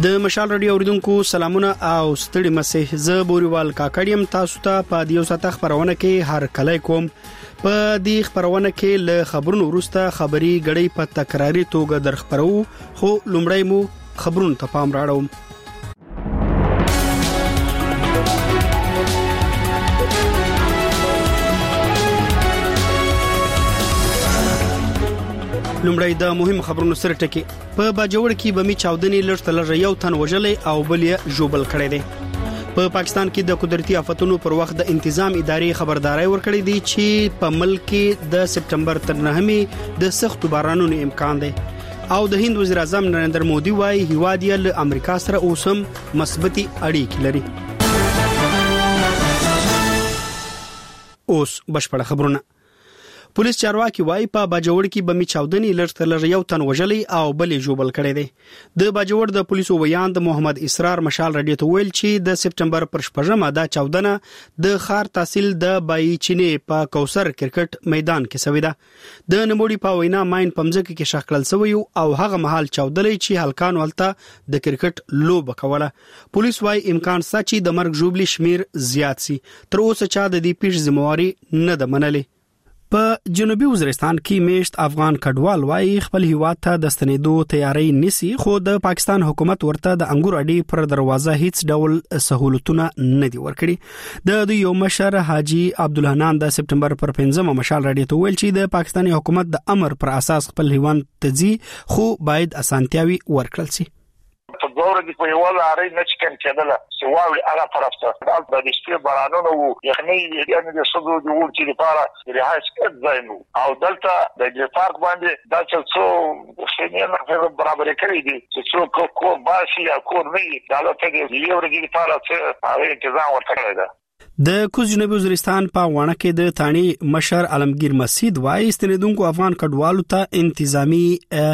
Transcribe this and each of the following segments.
د مشال رادیو اوریدونکو سلامونه او ستړي مسه ز بوريوال کاکړیم تاسو ته په دیو ساته خبرونه کې هر کله کوم په دې خبرونه کې له خبرونو وروسته خبري غړي په تکراری توګه در خبرو خو لومړی مو خبرونه ته پام راړو. لومړی د مهم خبرونو سره ټکی په باجوړ کې بمی چاودنې لړتل یو تن وژلې او بل یې جوبل کړی دی. په پاکستان کې د قدرتي آفتونو پر وخت د انتظام ادارې خبرداري ورکړې دي چې په ملک کې د سپټمبر تر 9 د سخت بارانونو امکان دی او د هند وزیر اعظم نریندر مودي وايي هیواد یې له امریکا سره اوسم مثبتي اړیکې لري. اوس بشپړ خبرونه. پولیس چارواکي وايي په باجوړ کې بمی چاودنې لړتل یو تن وژلې او بل یې جوبل کړی دی. د باجوړ د پولیسو ویاند محمد اسرار مشال رادیو ته ویل چې د سپټمبر پر 8مه دا چاودنه د خار تحصیل د بایچینې په کوثر کرکټ میدان کې شوې ده. د نموړي په وینا ماین پمځکه کې شخړل شوی او هغه محل چاودلې چې هلکان ولته د کرکټ لوب کوله. پولیس وايي امکان شته چې د مرګ جوبلی شمیر زیات سي. تر اوسه چا د دې پیښ ذمہواری نه ده منلې. په جنوبي وزیرستان کې میشت افغان کډوال وايي خپل هیواد ته د ستنېدو تیاری نسی خو د پاکستان حکومت ورته د انګور اډې پر دروازه هیڅ ډول سہولتونه نه دی ورکړي. د یو مشر حاجی عبدالحنان د سپټمبر پر 5مه مشال رادیو ته ویل چې د پاکستاني حکومت د امر پر اساس خپل هیواد ته ځي خو باید اسانتیاوي ورکړل شي. په دوره کې په یو لارې نه چکن کېدله چې واوي هغه طرف ته د دې بارانونو وو یخني یعنی د شګو د ورتي لپاره رهایش کړو او دلته د دې پارک باندې دا څو شنیانه په برابر کړی دي چې څو کو باسي یا کو نه دا له دې یو ورګي لپاره چې هغه تنظیم ورکړی دی. د کوز جنوبي وزیرستان په وانه کې د تانی مشر علمگیر مسعود وايي ستنیدونکو افغان کډوالو ته انتظامی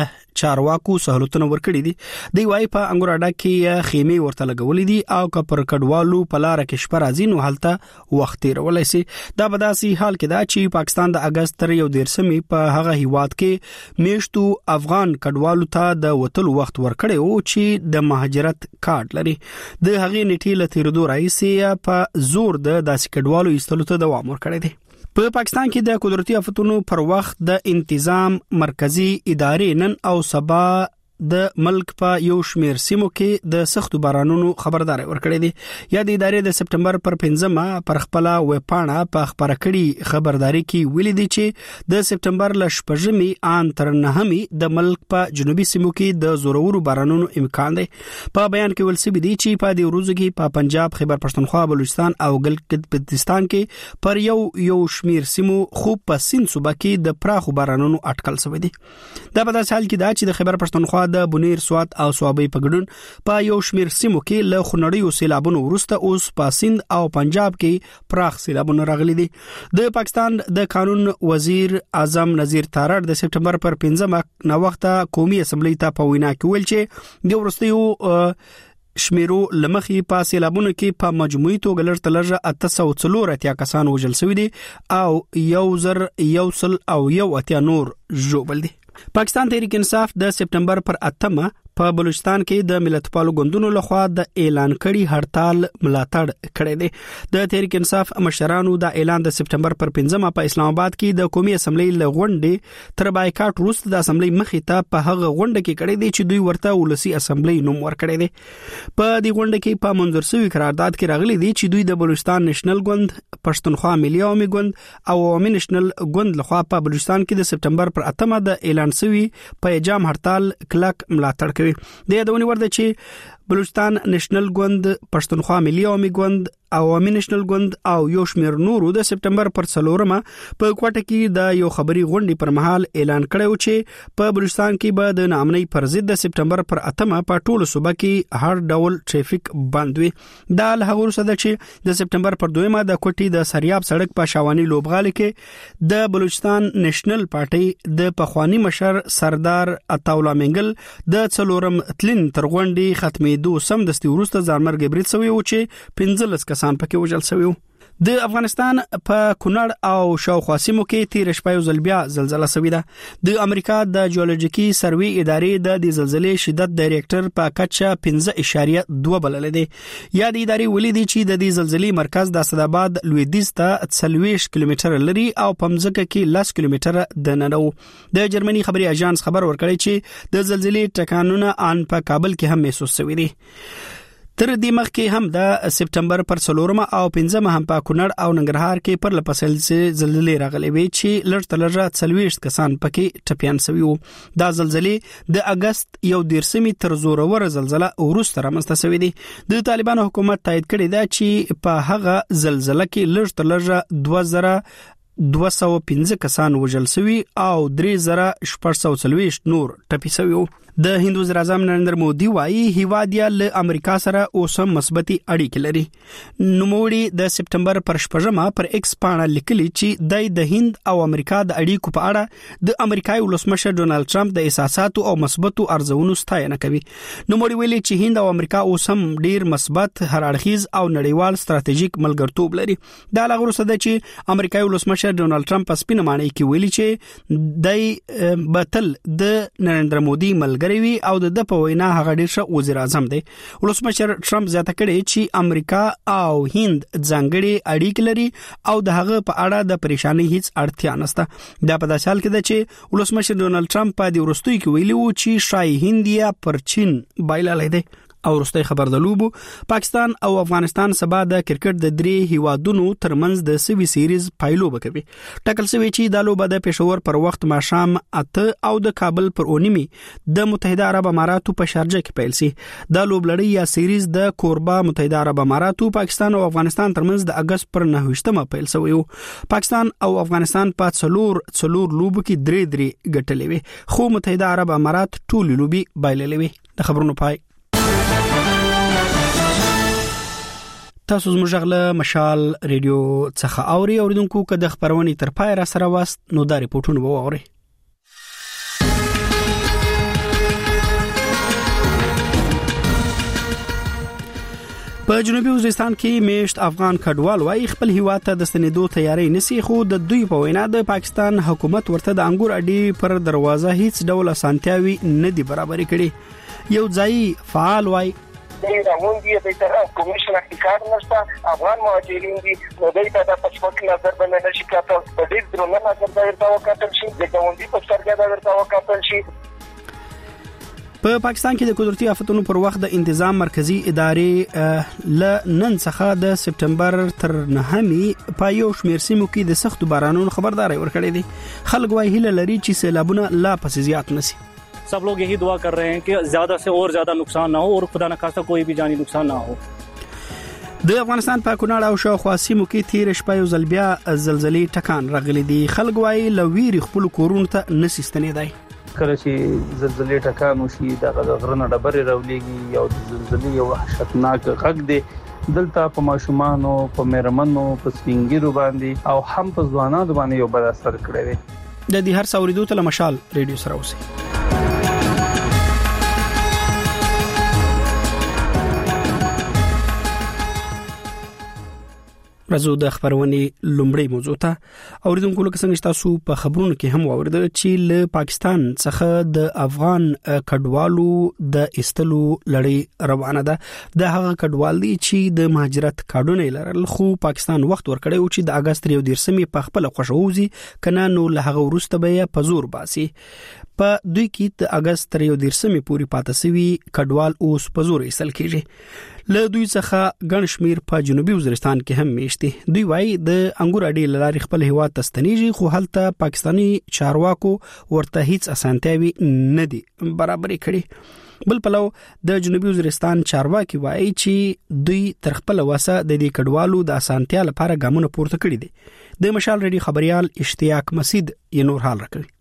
چارواکو سہولتونه ورکړي دي. دی وايي په انګوراډا کې خیمه ورته لګولې دي او کپر کډوالو په لار کې شپه راځي نو حالت وخت تیرولای شي. دا بداسي حال کې دا چې پاکستان د اگست تر 1 په هغه هیواد کې میشتو افغان کډوالو ته د وتل وخت ورکړي او چې د مهاجرت کارت لري. د هغې نیټې له تیرېدو راځي په زور د داسې کډوالو ایستلو ته دوام ورکړي دي. په پاکستان کې د قدرتي آفتونو پر وخت د انتظام مرکزی ادارې نن او سبا د ملک په یو شمیر سیمو کې د سخت بارانونو خبرداري ورکړې دي. یا د ادارې د سپټمبر پر 5مه پر خپل ویب پاڼه په خبره کړي خبرداري کې ویلي دي چې د سپټمبر ل 8 ان تر 9 د ملک په جنوبي سیمو کې د زورورو بارانونو امکان دی. په بیان کې ول سبي دي چې په دې ورځو کې په پنجاب، خیبر پښتونخوا، بلوچستان او ګلګت بلتستان کې پر یو شمیر سیمو خو په سین صوبه کې د پراخو بارانونو اټکل شوی دي. دا په داسې حال کې دا چې د خیبر پښتونخوا د بونیر، سوات او سوابي په ګډون په یو شمیر سیمو کې له خنړیو سیلابونو وروسته اوس په سند او پنجاب کې پراخ سیلابونه راغلي دي. د پاکستان د قانون وزیر اعظم نذیر تارړ د سپټمبر پر 5مه نو وخت قومي اسمبلی ته په وینا کې ویل چې د ورستیو شمیرو لمخي په سیلابونو کې په مجموعي توګه لړتلږه 804 کسان وژل شوي دي او 1000 نور ژوبل دي. پاکستان تحریک انصاف د سپټمبر پر 8مه په بلوچستان کې د ملتپالو ګوندونو لخوا د اعلان کړي هړتال ملاتړ کړی دی. د تحریک انصاف مشرانو د اعلان د سپټمبر پر 5مه په اسلام آباد کې د قومي اسمبلی لغونډې تر بایکاټ وروسته د اسمبلی مخې ته په هغه غونډه کې کړی دی چې دوی ورته ولسی اسمبلی نوم ورکړی دی. په دې غونډه کې په منظور شوی قرارداد کې راغلي دي چې دوی د بلوچستان نېشنل ګوند، پښتونخوا ملي عوامي ګوند او عوامي نېشنل ګوند لخوا په بلوچستان کې د سپټمبر پر 8مه د اعلان شوی په جام هړتال کلک ملاتړ کوي. د یادونې ورده چې بلوچستان نېشنل ګوند، پښتونخوا ملي عوامي ګوند، عوامي نېشنل ګوند او یو شمیر نورو د سپټمبر پر 4مه په کوټه کې د یو خبري غونډې پر مهال اعلان کړو چې په بلوچستان کې به د نامنۍ پر ضد د سپټمبر پر 8مه په ټولو صوبه کې هر ډول ټریفیک بند وي. دا له هغه وروسته چې د سپټمبر پر 2مه د کوټې د سریاب سړک په شاوانی لوبغالي کې د بلوچستان نېشنل پارټي د پخوانی مشر سردار عطاولا منګل د 4م تلین تر غونډې ختمېدو سم دستي وروسته ځانمرګ برید شوی و چې 15 کسان پکې وژل شوی و. د افغانستان په کونړ او شاوخوا سیمو کې تیر شپه یو ځل بیا زلزلہ شوې ده. د امریکا د جیولوژیکي سروي ادارې د زلزلې شدت ډایریکټر په کچه 5.2 بلل دي. یا د ادارې ولیدي چې د دې زلزلې مرکز د اسداباد لویدیځ ته 40 کیلومتر لري او په مځکه کې 10 کیلومتر د ننو. د جرمني خبري اژانس خبر ورکړی چې د زلزلې ټکانونه ان په کابل کې هم محسوس شوي دي. تر دې مخکې هم د سپټمبر پر 4 او 15 هم په کونړ او ننګرهار کې پر لپسل زلزلې راغلي وي چې لړ 40 کسان پکې ټپيان شوي وو. دا زلزلې د اگست 1 تر زورور زلزلہ وروسته رامنځته شوې دي. د طالبانو حکومت تایید کړی دا چې په هغه زلزلہ کې لړ 2215 کسان وژل شوي او 3440 نور ټپي شوي وو. د هند وزیر اعظم نریندر مودي وايي هیواد یې له امریکا سره اوسم مثبتي اړیکې لري. نوموړي د سپټمبر پر 15 پر ایکس باندې لیکلي چې د هند او امریکا د اړیکو په اړه د امریکایي ولسمشر ډونالد ټرمپ د احساساتو او مثبتو ارزونو ستاینه کوي. نوموړي ویلي چې هند او امریکا اوسم ډیر مثبت هر اړخیز او نړیوال ستراتیژیک ملګرتوب لري. دا لغړو سده چې امریکایي ولسمشر ډونالد ټرمپ په سپینه معنی کې ویلي چې د بتل د نریندر مودي ملګری وی او د په وینا هغه ډیر ښه وزیر اعظم دی. ولسمشر ټرمپ زیاته کړي چې امریکا او هند ځانګړي اړیکې لري او د هغه په اړه د پریشانی هیڅ اړتیا نشته. دا په داسې حال کې ده چې ولسمشر ډونالد ټرمپ په دې وروستي کې ویلي وو چې شای هندیا پر چین بایللې ده. او وروستي خبر د لوبو پاکستان او افغانستان سبا د کرکټ د درې هیوادونو ترمنځ د سوي سیریز پایلو بکوي. ټاکل شوی چې د لوبه د پېښور پر وخت ماښام 8 او د کابل پر 9 د متحده عرب اماراتو په شارجه کې پیل شي. د لوبلړۍ یا سیریز د کوربه متحده عرب اماراتو پاکستان او افغانستان ترمنځ د اگست پر 9 پیل شوی وو. پاکستان او افغانستان په څلور لوبو کې درې ګټلې وي خو متحده عرب امارات ټول لوبي بایللې وي. د خبرونو پای تاسو زموږ غله مشال ریډیو څخه اوري اوریدونکو که د خبرونې تر پای را سره واست نو دا ریپورتونه به واوري. په جنوبي وزیرستان کې میشت افغان کډوال وايي خپل هیواد ته د ستنېدو تیاری نسی خو د دوی په وینا د پاکستان حکومت ورته د انګور اډې پر دروازه هیڅ ډول اسانتیاوي نه دي برابر کړي. یو ځای فعال وايي د راوندي د طرف کمیشن احتکار نشته افغان مهاجرین دي نو دوی ته د پاسپورت نظر باندې نشي کاټل د دې درنه نظر ورته وکړل شي د راوندي په سترګه ورته وکړل شي. په پاکستان کې د قدرتي آفتونو پر وخت د انتظام مرکزی ادارې ل نن څخه د سپټمبر تر 9 په یو شمېر سیمو کې د سخت بارانونو خبرداري ورکړې دي. خلک وايي هله لري چې سیلابونه لا پس زیات نشي. सब लोग यही दुआ कर रहे हैं कि ज्यादा से और ज्यादा नुकसान ना हो और खुदा न खास्ता कोई भी जानी नुकसान ना हो. د افغانستان په کونړ او شاوخوا سیمو کې تیر شپه یو ځل بیا زلزلې ټکان راغلي دي. خلک وايي لویر خپل کورونو ته نشي ستنېدای. کله چې زلزلې ټکان وشي د غرونو ډبرې راولېږي او د زلزلې یو وحشتناک غږ دی. دلته په ماشومانو په مېرمنو په سپینګیرو باندې او هم په ځوانانو باندې یو بد اثر کړی دی. د دې هر څوریدو ته مشال ریډیو سره اوسئ. راځو د خبرونې لومړی موضوع ته. اوریدونکو لکه څنګه تاسو په خبرونو کې هم واوریدل چې له پاکستان څخه د افغان کډوالو د استلو لړۍ روانه ده. د هغه کډوال دي چې د مهاجرت کارډونه لرل خو پاکستان وخت ورکړی و چې د اگست 1 په خپل خوشوزي کنه نو له هغه وروسته به په زور باسي. په دوی کې د اگست 1 پورې پاتې شوی کډوال اوس په زور ایستل کیږي. له دوی څخه ګڼ شمیر په جنوبي وزیرستان کې هم میشته. دوی وايي د انګور اډې لارې خپل هیواد ته ستنېږي خو هلته پاکستانی چارواکو ورته هیڅ اسانتیاوي نه دي برابر کړي. بل پلو د جنوبي وزیرستان چارواکي وايي چې دوی تر خپل وسه د دې کډوالو د اسانتیا لپاره ګامونه پورته کړي دي. د مشال ریډیو خبريال اشتیاق مسعود یې نور حال راکوي.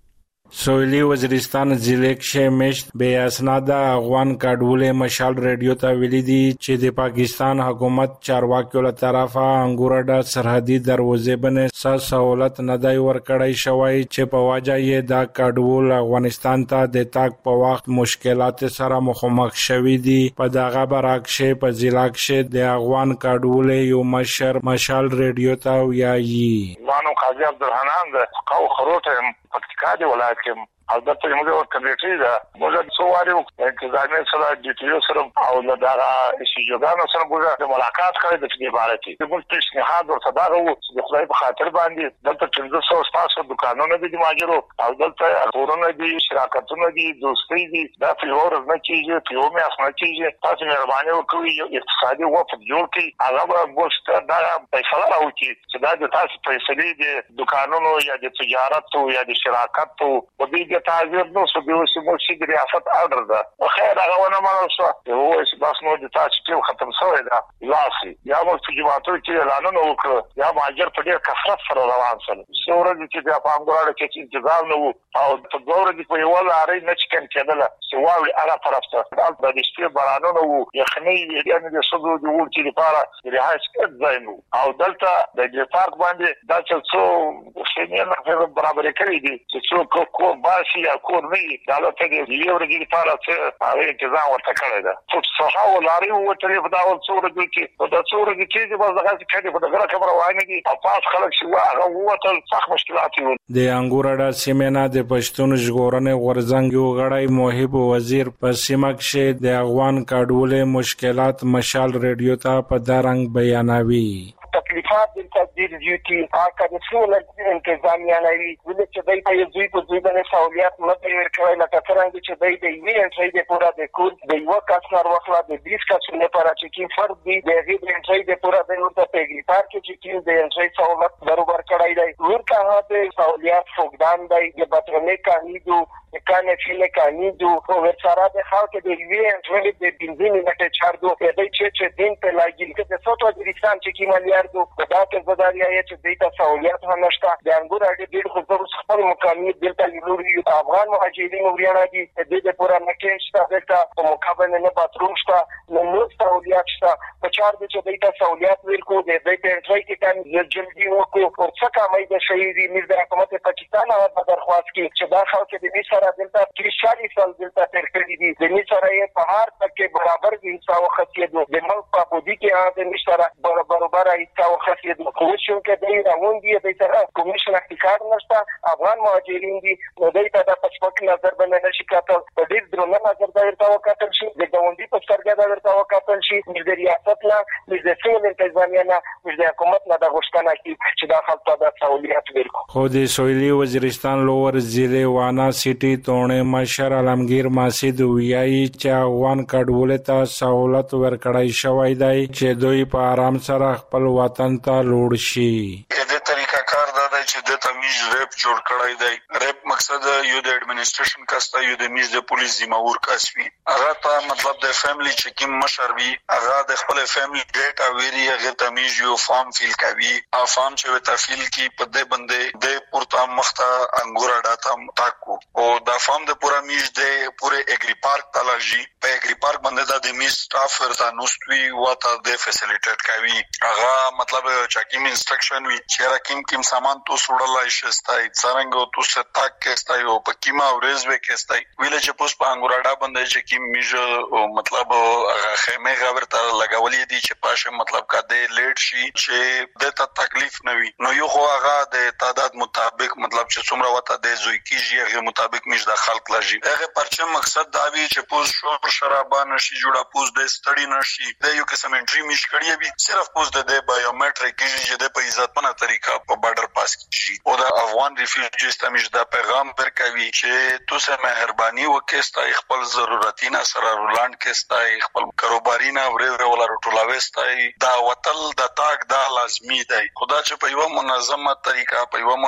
سویلی وزیرستان ضلع کې مشت بے اسناد افغان کډوالې مشال ریډیو ته ویلي دي چې د پاکستان حکومت چارواکو له طرفه انګورډا سرحدي دروازې باندې سہولت نه دی ورکړی شوی چې په وجه یې دا کډوال افغانستان ته د تاګ په وخت مشکلات سره مخامخ شوي دي. په دغه برعکس په ضلع کې د افغان کډوالې یو مشر مشال ریډیو ته ویایي مانو قاضي عبدالحنان د قو خروټه پکتیکا دی ولایت کې البته موږ کمیټې دا موږ څوارو انتظامی سره د ټیو سره او د شجاعانو سره موږ د ملاقات کړې د دې باره کې موږ پیشنهاد ورته دا وو چې د خدای په خاطر باندې دلته 1500 تاسو دکانونه دي ماجرو او دلته کورونه دي شراکتونه دي دوستي دي دا په اور نه کیږي په یو مې اسنه کیږي تاسو مهرباني وکړئ یو اقتصادي وفد جوړ کړئ هغه به دا پیسې راوړي چې دا د تاسو پیسې دي دکانونو یا د تجارت یا د شراکت او د تعذير نو څه به وسه مو چې ریاست اورډر ده خیر هغه ونه مانو شو یو چې بس نو د تاسو ټیم ختم شوی دا لاسي یا مو چې جماعتو کې اعلان وکړ یا ماجر په ډېر کثرت سره روان شول څوره چې د پامګوړه کې انتظام نو او په دوره کې په یو لارې نه چې کېدل چې واوی هغه طرف ته د دې بارانو نو یخني یعنی د سودو د ورتي لپاره رهایش ځایونو او دلته د دې پارک باندې دا چې څو شینه برابر کړی دي چې څو کو باسي یا کور نه دا له ته یو ورګي لپاره چې هغه انتظام ورته کړی دا څه هغه لاري او ترې په دا ول څوره کې دا څوره کې چې بس هغه کړي په دغه خبره وایي کې او پاس خلک شو هغه وته سخت مشکلات وي د انګورډا سیمه د پښتون ژغورنې غورځنګ یو غړی موهب وزیر په سیمه کې د افغان کډوالې مشکلات مشال ریډیو ته په دارنګ بیانوي تکلیفات د تدبیر ډیوټي هغه د ټول انتظامیه لري ولې چې دای په یوې په ځای باندې سہولیات نه ورکوي لکه څنګه چې دای د وی انټری د پورا د کور د یو کسر وخلا د 20 کسر لپاره چې کی فرد دی د غیر انټری د پورا د ورته پیګری پارک چې کی د انټری سہولت برابر کړای دی ورته د سہولیات فقدان دی د باترمه کانیدو کانه فیله کانیدو او ورسره د خلک د وی انټری د بنزین نه چاردو د چې دین په لاګل کې د سوتو د ریسان چې کی مالیاردو دا کې زداریا چې دیتا سہولیات هم نشته د انګور اړې ډېر خو خپل مقامی دلته لوري افغان مهاجرین وریانا دي د دې پورا نکېشته دلته په مقابله نه باتروم شته نو سہولیات شته په چار د چې دیتا سہولیات ورکو د دې په ځای کې کان جلدی وکړو او څه کمای د شهيدي میر د حکومت پاکستان او درخواست کې چې دا خلک د دې سره دلته 40 سال دلته تر کړی دي د دې سره یې په هر تک برابر دي حساب خاصیت د ملک په بودی کې د نشره برابر حساب خاصیت کوشش کوي دا وندي د سره کمیشن احتکار نشته افغان مهاجرین دي نو دوی ته د پښپک نظر باندې نشي کاتل په ډیر درنه نظر دا ورته وکاتل شي د ګوندی په سترګه دا ورته وکاتل شي د ریاست نه د سیمه انتظامیه نه د حکومت نه د غوښتنه کی چې دا خلک ته د سہولیت ورکو خو د سویلی وزیرستان لوور ضلع وانا سیټي تونه مشر علمگیر مسعود ویایي چې افغان کډوالې ته سہولت ورکړای شوی دی چې دوی په آرام سره خپل وطن ته لوړ شي. د طریقه کار دا دی چې د تمیز ریپ جوړ کړی دی. ریپ مقصد یو د اډمنسټریشن کاسته یو د میز د پولیس ذمہور کس وي هغه ته مطلب د فیملی چې کوم مشر وي هغه د خپل فیملی ډیټا ویری هغه تمیز یو فارم فیل کوي او فارم چې وته فیل کی په دې باندې د پورته مخته انګور ډاټا تاکو او دا فارم د پورا میز د پوره اګری پارک تلاجی په اګری پارک باندې د میز سټاف ورته نوستوي وته د فیسیلیټیټ کوي هغه مطلب چې کوم انسټرکشن وي چې راکیم سامان تو سوړلای شستای څنګه تو ستاک کېستای او په کیما ورزوي کېستای ویل چې پوس په انګورډا باندې چې کیم میج مطلب خیمه غورته لګولې دي چې پاشه مطلب کده لیټ شي چې د تکلیف نه وي نو یو خو هغه د تعداد مطابق مطلب چې څومره وته د زوی کیږي هغه مطابق میج د خلق لږي هغه پرچم مقصد دا وی چې پوس شور شرابان شي جوړه پوس د ستړي نشي د یو قسم انټری میج کړی وي صرف پوس د بایومټریک چې د په عزتمنه طریقه په بارډر پاس کیږي او د افغان ریفیوجیز ته میج د پیغام ورکوي چې تاسو مهرباني وکړئ خپل ضرورتونه سره رولاند کېستای خپل کاروبارینا ورې ولا ټولاوستای دا وتل د تاګ دا لازمی دی خدا چې په یو منظمه طریقه په یو مناسبه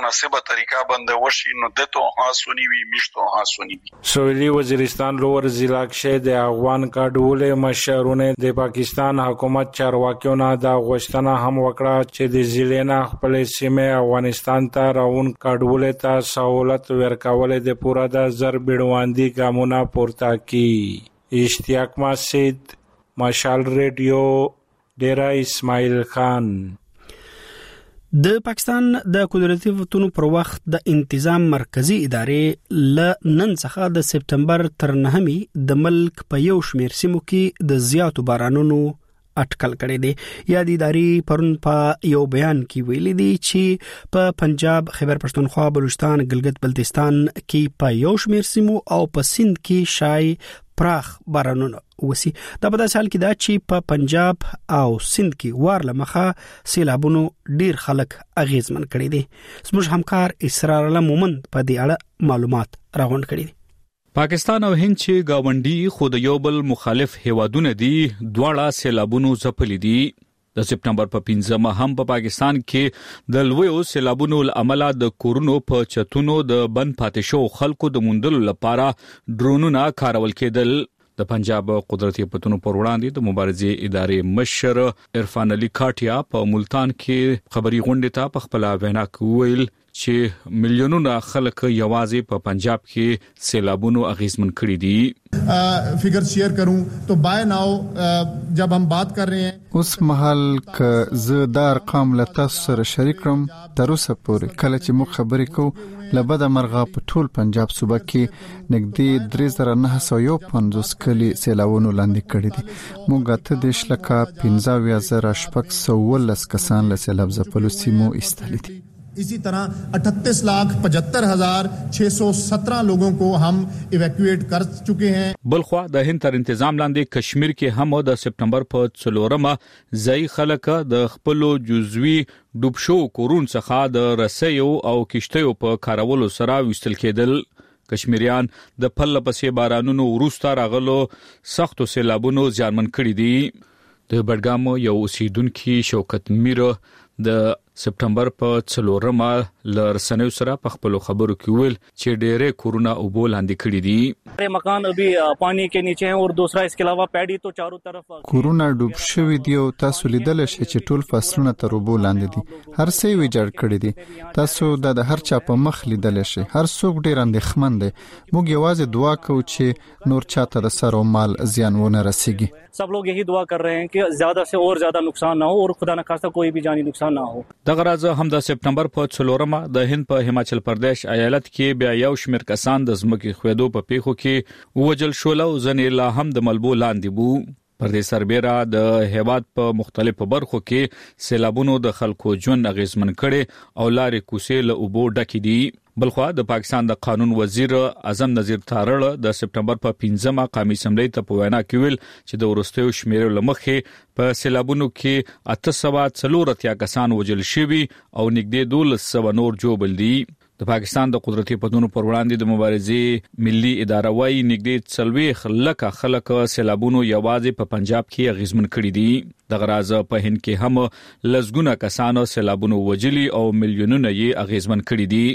طریقه باندې وشي نو دته هاسونی وی میشتو هاسونی وی. سویلی وزیرستان لور ضلع کې د افغان کډوالو مشرونه د پاکستان حکومت چارواکیونه دا غوښتنه هم وکړه چې د ضلع نه خپل سیمه افغانستان ته راون کډوالو ته سہولت ورکول د پوره د زر بیړواندی ګامونه پورته کی. اشتیاق مسجد مشال ریډیو ډیرا اسماعیل خان. د پاکستان د قدرتي وختونو پر وخت د انتظام مرکزی ادارې ل نن څخه د سپتمبر تر 9 د ملک په یو شمیر سیمو کې د زیاتو بارانونو اټکل کړي دي. یا د ادارې پرون په یو بیان کې ویلي دي چې په پنجاب، خیبر پښتونخوا، بلوچستان، ګلګت بلتستان کې په یو شمیر سیمو او په سند کې شای پراخ بارانونه وسی. دا په داسې حال کې دا چې په پنجاب او سند کې وارله مخه سیلابونو ډیر خلک اغیزمن کړي دي. زموږ همکار اسرار الله مومند په دې اړه معلومات راغونډ کړي دي. پاکستان او هند چې گاونډي خود یو بل مخالف هیوادونه دي دواړه سیلابونو ځپلي دي. د سپتمبر په 15 هم په پاکستان کې د لویو سیلابونو لامل د کورونو په چتونو د بند پاتې شو خلکو د موندلو لپاره ډرونونه کارول کېدل. د پنجاب قدرتي پتونو پر وړاندې د مبارزې ادارې مشر عرفان علي کاټیا په ملتان کې خبري غونډه ته په خپل وینا کې ویل چې میلیونونه خلک یوازې په پنجاب کې سیلابونو اغیزمن کړي دي. فگر شیئر کروں تو بای ناو جب هم بات کر رہے ہیں اوس مهال ک زه د ارقام له تاسو سره شریکم تر اوسه پورې کله چې موږ خبرې کوو لبد مرغه په ټول پنجاب صوبه کې نږدې 3950 کلی سیلابونو لاندې کړي دي. موږ ته د شلکا 15000 کسان له سیلاب ځپلو سیمو ایستلي دي. इसी तरह 38,75,617 लोगों को हम इवैक्यूएट कर चुके हैं. بلخوا د هند تر انتظام لاندې کشمیر کې هم د سپتمبر په 4 ځای خلک د خپل جزوی ډوب شو کورون څخه د رسیو او کشتیو په کارولو سره وستل کېدل. کشمیریان د پله پسې بارانونو وروسته راغلو سختو سیلابونو ځانمن کړي دي. د بډګام یو اوسیدونکو شوکت میر د سپتمبر په 4 لرسنیو سره په خپل خبرو کې ویل چې ډېرې کورونا او بول لاندې کړي دي. مکان ابھی پانی کے نیچے ہیں اور دوسرا اس کے علاوہ پیډي تو چاروں طرف کورونا ډوب شوی دی او تاسو لیدل شئ چې ټول فصلونه تر وبو لاندې دي. هر څه وی جوړ کړی دي. تاسو د هر چا په مخ لیدل شئ. هر څوک ډېر اندېښمن دي. موږ یوازې دعا کوو چې نور چاته د سر او مال زیان ونه رسیږي. सब लोग यही दुआ कर रहे हैं कि ज्यादा से और ज्यादा नुकसान ना हो और खुदा न खास्ता कोई भी जानी नुकसान ना हो. دغه راز هم د سپتمبر په 4 د هند په هیماچل پردیش ایالت کې بیا یو شمیر کسان د ځمکې خویدو په پیښو کې وجل شول او ځنې لا هم د ملبو لاندې وو. پر دې سربېره د هیواد په مختلفو برخو کې سیلابونو د خلکو ژوند اغیزمن کړي او لارې کوڅې له اوبو ډکې دي. بلخوا د پاکستان د قانون وزیر اعظم نذیر تارړ د سپتمبر په 15 قومي اسمبلی ته په وینا کې ویل چې د ورستیو شمیرو لمخې په سیلابونو کې 840 کسان وجل شوي او نږدې 1200 نور جوړ دي. د پاکستان د قدرتي پدونو پر وړاندې د مبارزې ملي اداره وايي نږدې 40 لکه خلک سیلابونو یوازې په پنجاب کې اغیزمن کړي دي. د غراز په هند کې هم لزګونه کسانو سیلابونو وجلي او میلیونونه یې اغیزمن کړي دي.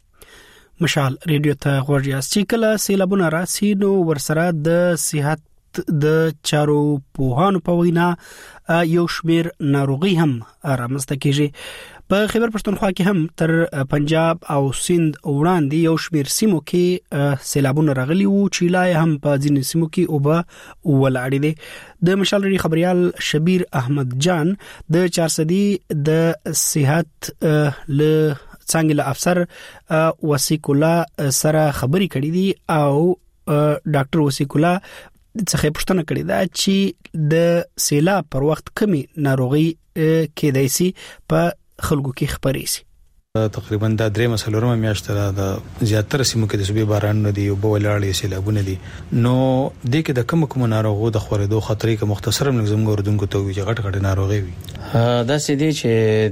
مشال ریډیو ته غوړیاست چې کله سیلابونه راسي نو ورسره د صحت د چارو پوهانو په وینا یو شمیر ناروغي هم رامنځته کیږي. په خیبر پښتونخوا کې هم تر پنجاب او سند وړاندې یو شمیر سیمو کې سیلابونه راغلي وو چې لا هم په ځینې سیمو کې اوبه ولاړې دي. د مشال ریډیو خبريال شبیر احمد جان د 400 د صحت له څنګه افسر وسیق الله سره خبري کړې دي او ډاکټر وسیق الله څخه پوښتنه کړې ده چې د سیلاب پر وخت کمی ناروغي کېدای شي په خلکو کې خبري شي. تقریبا د درې مسلورمه میاشت د زیاتره سیمو کې د صوبې باران نه دی او بولاړې سیلابونه دي. نو د کې د کوم ناروغو د خورېدو خطرې کې مختصر نظم اوردونکو ته وی غټ غټ ناروغي وي. دا سې دي چې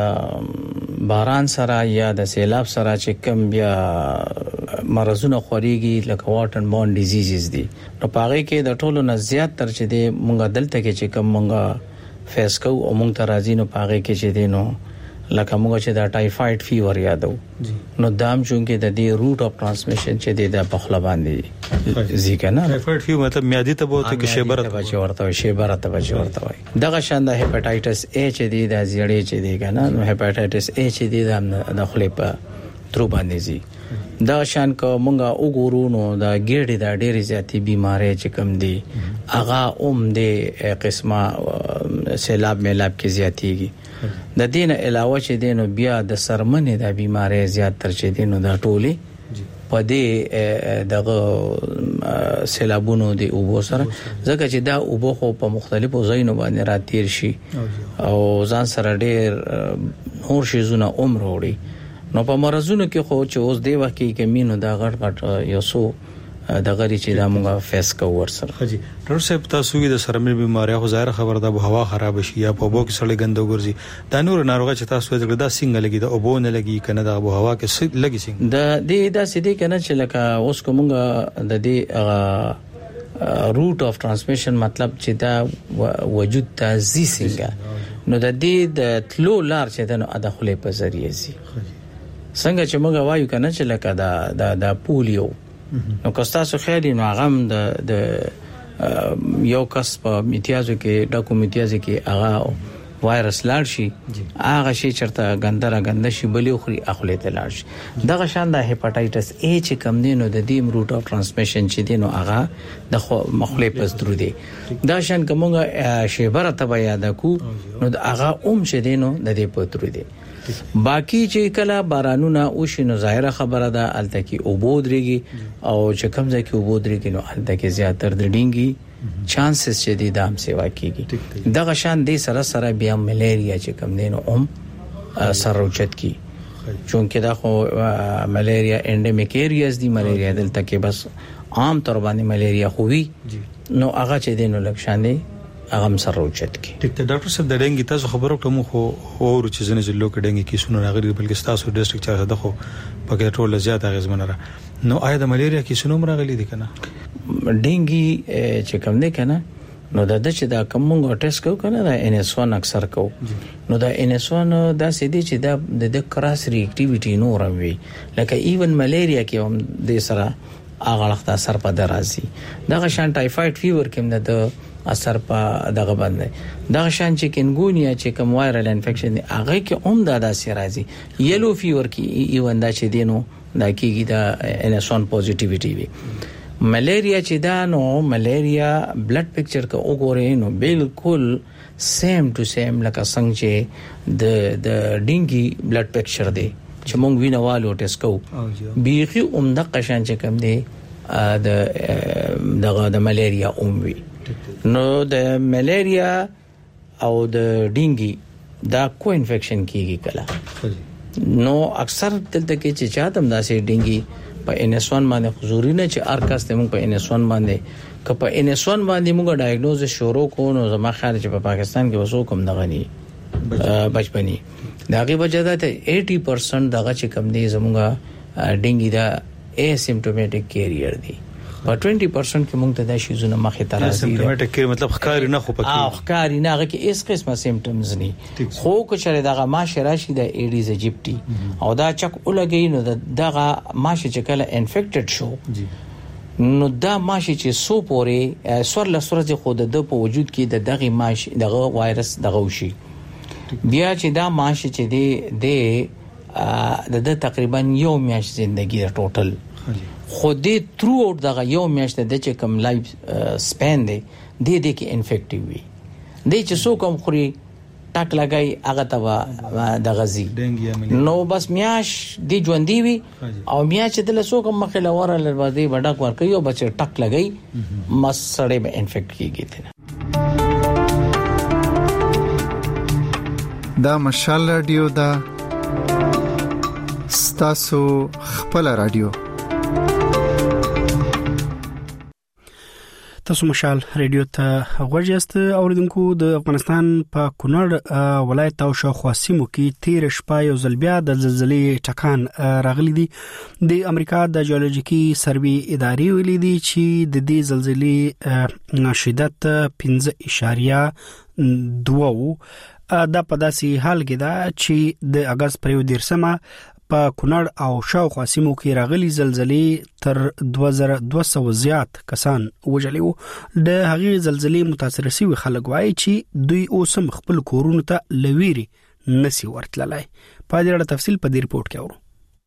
د باران سره یا د سیلاب سره چې کم بیا مرزونه خوريږي لکه واټر بورن ډیزیزز دي. نو پاره کې د ټولو نه زیات تر چې د مونږ دلته کې چې کم مونږ فیس کو او مونږ ته راځي نو پاره کې چې دي نو لکه موږ چې دا ټایفاید فیور یادو نو دام چونکه د دې روټ اف ترانسمیشن چې د پخله باندې ځکه نه ټایفاید فیور مطلب میادي ته بوته کې شیبره ته وای دغه شان د هپاتایټس ا چې دی د زیړې چې دی کنه نو هپاتایټس ا چې دی د خپل په ترو باندې زی دا شان کو مونږه وګورو نو دا ګېډې دا ډېری زیاتې بیماری چې کم دي اغه د قسمه سیلاب میلاب کې زیاتېږي د دین علاوه چې دینو بیا د سرمنې د بیماری زیات تر چې دینو دا ټولي پدې دغه سیلابونو دی اوبو سره ځکه چې دا اوبو خو په مختلفو ځایونو باندې راتیر شي او ځان سره ډېر نور شي زونه عمر وړي نو په مرزونو کې خو چې اوس دی وخت کې کمینو دا غټ یو سو د غری چې دا موږ فیس کوو ورسره خجی ډاکټر صاحب تاسو کې د سرمن بیماری خو ظاهر خبر ده هوا خراب شي یا په بو کې سړی ګندو ګرځي دا نور ناروغه چې تاسو د دا څنګه لګي د اوبو نه لګي کنه د ابو هوا کې لګي څنګه د دې دا سدي کنه چې لکه اوس کومه د دې روټ اف ترانسمیشن مطلب چې دا وجود تازي څنګه نو د دې د تلو لار چې د ادخله په ذریعہ سي څنګه چې موږ وایو کنه چې لکه دا پولیو نو کستاسو خیالي نو غم د یو کس په امتیازو کې ډاکو امتیازو کې هغه وایرس لاړ شي هغه شي چرته ګنده شي بلی خوري اخلي ته لاړ شي دغه شان د هپاتایټس ا چې کم دی نو د دې روټ اف ترانسمیشن چې دی نو هغه د مخلي پس درو دی دا شان کومه شیبره ته یاد کو نو هغه چې دی نو د دې پترو دی باقی چې کله بارانونه او شنو ظاهره خبره ده الته کې اوبودريږي او چې کمزې کې اوبودريږي نو الته کې زیاتر د ډینګي چانسز چې دي دام سیوا کیږي دغه شان دي سره بیا ملیریا چې کم دین او سر روچت کی چونکه دا خو ملیریا انډیمیک ایریاز دي ملیریا دلته کې بس عام طور باندې ملیریا خووي نو هغه چې دینو لکشان دي هغه سره روچت کی ټیک ته ډاکټر صاحب د ډنګي تاسو خبرو کوم خو اور چې زنه چې لوک ډنګي کې سونه راغلي بلکې تاسو ډیسټریکټ چارج دغه پکې ټول زیات غزمنه را نو آیا د ملیریا کې سونه راغلي دي کنه ډنګي چې کوم نه کنه نو د چې دا کومه ټیسټ کو کنه دا NS1 اکثر کو نو دا NS1 دا سیدی چې دا د کراس ریاکټیویټی نور وي لکه ایون ملیریا کې هم د سره هغه وخت اثر په درازي دا شان ټایفاید فیور کې د اثر په دغه باندې دا شان چې کنګونیا چې کوم وایرل انفیکشن دی هغه کې هم دا داسې راځي یلو فیور کې ایون دا چې دینو دا کېږي دا NS1 پوزټیویټی وي ملیریا چې دا نو ملیریا بلډ پکچر کا وګورئ نو بالکل سیم ټو سیم لکه څنګه چې د ډینګي بلډ پکچر دی چې مونږ وینوالو ټیسټ کوو بیخي عمده قشان چې کوم دی د ملیریا وي نو د ملیریا او د ډینګي دا کو انفیکشن کیږي کله نو اکثر دلته کې چې چاته هم داسې ډینګي په NS1 باندې حضوري نه چې ارکاس ته موږ په NS1 باندې که په NS1 باندې موږ ډایګنوز شروع کوو نو زما خیال چې په پاکستان کې وسو کوم دغه نه بچپنی داغه وجه ده 80% دغه چې کم دي زموږه ډینګي دا اسیمپټومټیک کیریئر دي په 20% کې موږ ته د شي زونه مخه ترازی سیمپټومټیک کیریئر مطلب ښکاری نه خو پکې ښکاری نه هغه کې اس قسمه سیمپټمز نه خو کو چې دغه ماشه راشي د ایډیز ایجپټي او دا چک ولګي نو دغه ماشه چې کله انفیکټډ شو نو دا ماشه چې سو پورې سور لسورځ خو د په وجود کې دغه ماشه دغه وایرس دغه وشي بیا چې دا ماشه چې د تقریبا یو میاشت ژوندۍ ټوټل خو دې ترو اوټ دغه یو میاشت د چې کم لایف سپین دی د کې انفیکټیو وي د چې سو کوم خوري ټاک لګای هغه ته د غزي نو بس میاش دی ژوندۍ وي او میاش د لسو کوم مخله ورل ورده وډک ور کوي او بچ ټاک لګای مسړې به انفیکټ کیږي دا مشال رادیو دا ستاسو خپل رادیو تاسو مشال رادیو ته غوړیاست اوریدونکو د افغانستان په کونړ ولایت او شاوخوا سیمو کې 13 شپه یو ځل بیا د زلزلې ټکان راغلي دي د امریکا د جیولوژیکي سروي ادارې ویلي دي چې د دې زلزلې شدت 5.2 دا په داسې حال کې ده چې د اگست پر 13 په کونړ او شاوخوا سیمو کې راغلي زلزلې تر 2200 زیات کسان وژلي وو. د هغې زلزلې متاثر شوي خلک وایي چې دوی اوس هم خپل کورونو ته لويري نسی ورتللی. په دې اړه تفصیل په دې رپورت کې اورو.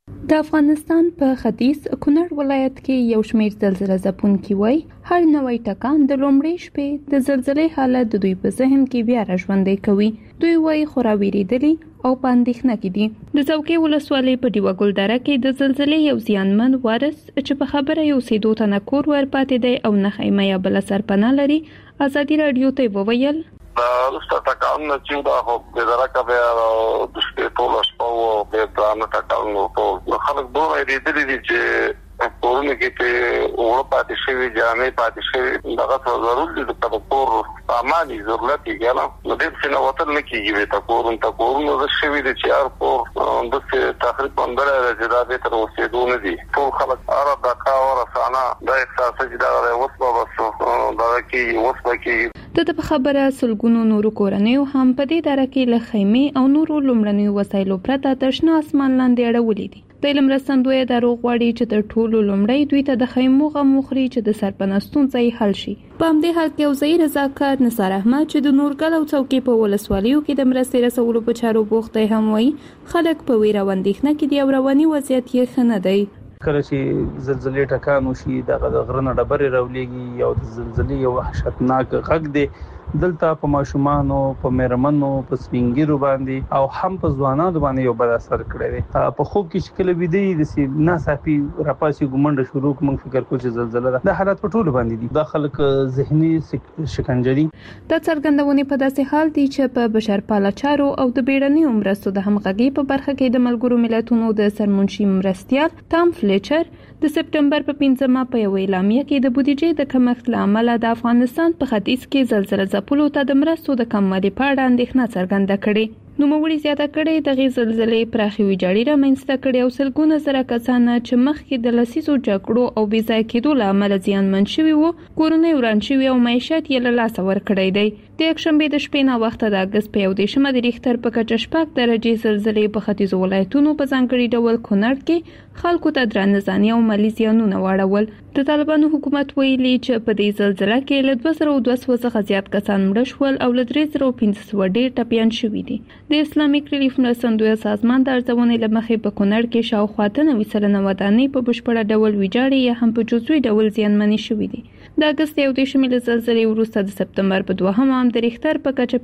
د افغانستان په ختیځ کونړ ولایت کې یو شمېر زلزلې ځپونکي وایي هر نوې ټکان د لومړۍ شپې د زلزلې حالت د دوی په ذهن کې بیا راژوندی کوي. دوی وایي خورا ویریدلي او په اندېښنه کې دي. د څوکۍ ولسوالۍ په ډیوه ګلدره کې د زلزلې یو زیانمن وارث چې په خبره یو سیدو تنه کور ورپاتې دی او نه خیمه یا بل سرپناه لري ازادي رادیو ته وویل رسته ټکان چې دا خو د درکه بیا د شپې ټول شپه او د ځان ټکان نو ټول خلک دوه ویریدلي دي چې کورونه کې په اور پاتې شوی جامې پاتې شوی دغه څه ضروري دي چې په کور سامان ضرورت یې نو د دې څخه وتر نه کیږي ته کورونه د شوی دي چې هر کور د تقریبا بندره جدا به تر اوسېدو نه دي. ټول خلک عرب د کاور سانا د احساس چې دا وسبه وسو دا کې وسبه کې د په خبره سلګونو نورو کورنیو هم په دې دره کې له خیمې او نورو لومړنیو وسایلو پرته د شنه اسمان لاندې اړولې دي. د علم رسندوی د روغ غواړي چې د ټولو لومړی دوی ته د خیمو غم مخري چې د سرپناستون ځای حل شي. په همدې حال کې وزیر رضاکار نثار احمد چې د نورګل او څوکۍ په ولسوالیو کې د مرستې رسولو په چارو بوخت دی هم وایي خلک په ویره او اندېښنه کې دي او رواني وضعیت یې ښه نه دی. کله چې زلزلې ټکان وشي د غرونو ډبرې راولېږي او د زلزلې یو وحشتناک غږ دی. دلته په ماشومانو په مېرمنو په سپینګیرو باندې او هم په ځوانانو باندې یو بد اثر کړی دی. په خوب کې شکل ویدي د ناڅاپي راپاسي ګمنډ شروع کوم فکر کو چې زلزلہ ده. د حالت په ټولو باندې دي. د خلک ذهني شکنجري د څرګندونې په داسې حال دی چې په بشرپاله چارو او د بیړنیو مرستو د همغږي په برخه کې د ملګرو ملتونو د سرمنشي مرستیال تام فلیچر د سپټمبر په 15 په یو اعلامیه کې د بودیجې د کمښت لامل د افغانستان په ختیځ کې زلزلہ ځپلو ته د مرستو د کموالي په اړه اندېښنه څرګنده کړې. نوموړي زیاته کړې د زلزلې پراخي ویجاړي رامنځته کړې او سلګونه زره کسان چې مخکې د لسیزو جګړو او بې ځای کېدو له امله زیانمن شوي وو کورونه وران شوي او معیشت یې له لاسه ورکړی دی. د یکشنبې د شپې نه وخته د اګست په 11 د ریختر په کچه 6 درجې زلزلې په ختیځو ولایتونو په ځانګړي ډول کونړ کې خلکو ته درانه ځاني او مالي زیانونه واړول. د طالبانو حکومت ویلي چې په دې زلزلې کې له 2200 څخه زیات کسان مړه شول او له 3500 ډېر ټپيان شوي دي. د اسلامیک ریلیف مرستندوی سازمان د ارزونې لمخې په کونړ کې شاوخوا 90% ودانۍ په بشپړه ډول ویجاړې یا هم په جزوي ډول زیانمنې شوي دي. د اګست 11 د زلزلې وروسته د سپتمبر په 2 د ریختر په کچه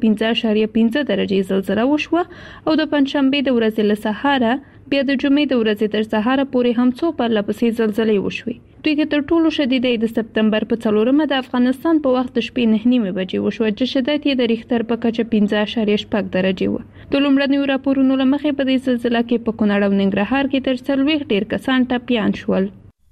5.5 درجې زلزلہ وشوه او د پنځشنبې د ورځې له سهاره بیا د جمعې د ورځې تر سهاره پورې هم څو پرله پسې زلزلې وشوې. دوی کې تر ټولو شدیدې د سپتمبر په 4 د افغانستان په وخت د شپې 9:30 بجې وشوه چې شدت یې د ریختر په کچه 5.6 درجې و. د لومړنیو راپورونو له مخې په دې زلزلې کې په کونړ او ننګرهار کې تر 40 ډیر کسان ټپيان شول.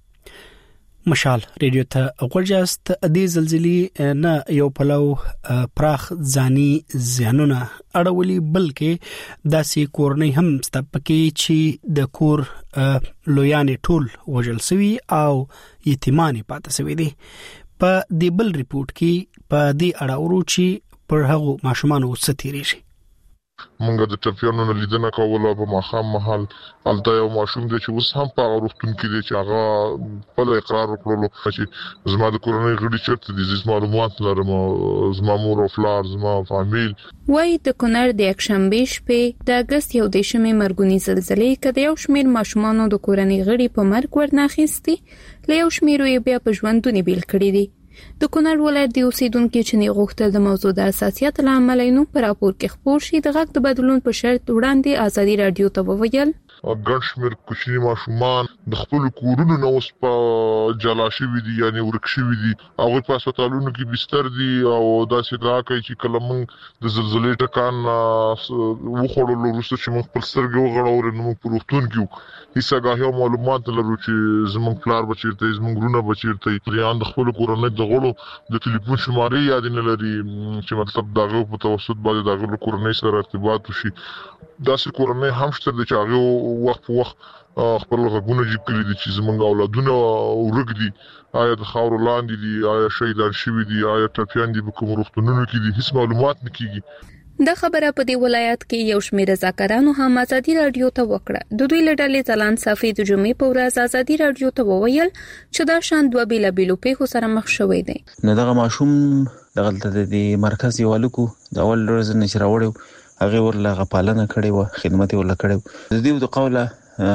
مشال ریډیو ته غوړجاست. د زلزلې نه یو پلو پراخ ځاني زیانونه اړولي بلکې داسې کورنۍ هم ستپکې چې د کور لویانې ټول وژل شوي او یتیمانې پاتې شوي دي. په دې بل ریپورت کې په دې اړه ورو چې پر هغو ماشومانو ستیری شي. مونږ د ټپيانو نه لیدنه کوله په ماښام مهال. الته یو ماشوم دی چې اوس هم په روغتون کې دی چې هغه په اقرار وکړلو چې زما د کورنۍ غړي چیرته دي، زما معلومات لرم، زما مور او پلار، زما فامیل. وای د کونړ د یکشنبې شپې د اګست 11 مرګونی زلزلې کې یو شمېر ماشومانو د کورنۍ غړي په مرګ ورناخېستي، له یو شمېر یې بیا په ژوندونی بیل کړی دي. د کونړ ولایت د اوسیدونکو چې نه غوښتل د موضوع د اساسیت لامل نو پر راپور کې خبر شي د غږ د بدلون په شرط وړاندې ازادي رادیو ته وویل ګڼ شمېر کوچني ماشومان د خپل کورونو نه اوس په جلا شوي دي، یعنی ورک شوي دي. هغوی په هسپتالونو کې بستر دي او داسې ادعا کوي چې کله موږ د زلزلې ټکان وخوړلو وروسته چې موږ خپل سترګې وغړولې نو موږ په روغتون کې وو. هیڅ آګاهي او معلومات لرو چې زموږ پلار به چېرته وي، زموږ وروڼه به چېرته وي. یان د خپلو کورنۍ د غړو د ټلیفون شمارې یاد نه لري چې مطلب د هغو په توسط باندې د هغو کورنۍ سره ارتباط وشي. داسې کورنۍ هم شته چې هغې وخت په وخت خپل غږونه جیب کړي دي چې زموږ اولادونه ورک دي، آیا د خاورو لاندې دي، آیا شهیدان شوي دي، آیا ټپیان دي په کوم روغتونونو کې دي، هیڅ معلومات نه کېږي. د خبره په دی ولایت کې یو شمېر رضاکارانو هم ازادي رادیو ته وکړه. د دوی لړلې ځلان صافي د جمعې په ورځ ازادي رادیو ته وویل چې دا شان دوه بیلابیلو پیښو سره مخ شوی دی. نه دغه ماشوم دغه د مرکز یوالکو د اول ورځ نه چروړو هغه ورله غپالنه کړې و، خدمت ورله کړې. د دې د قوله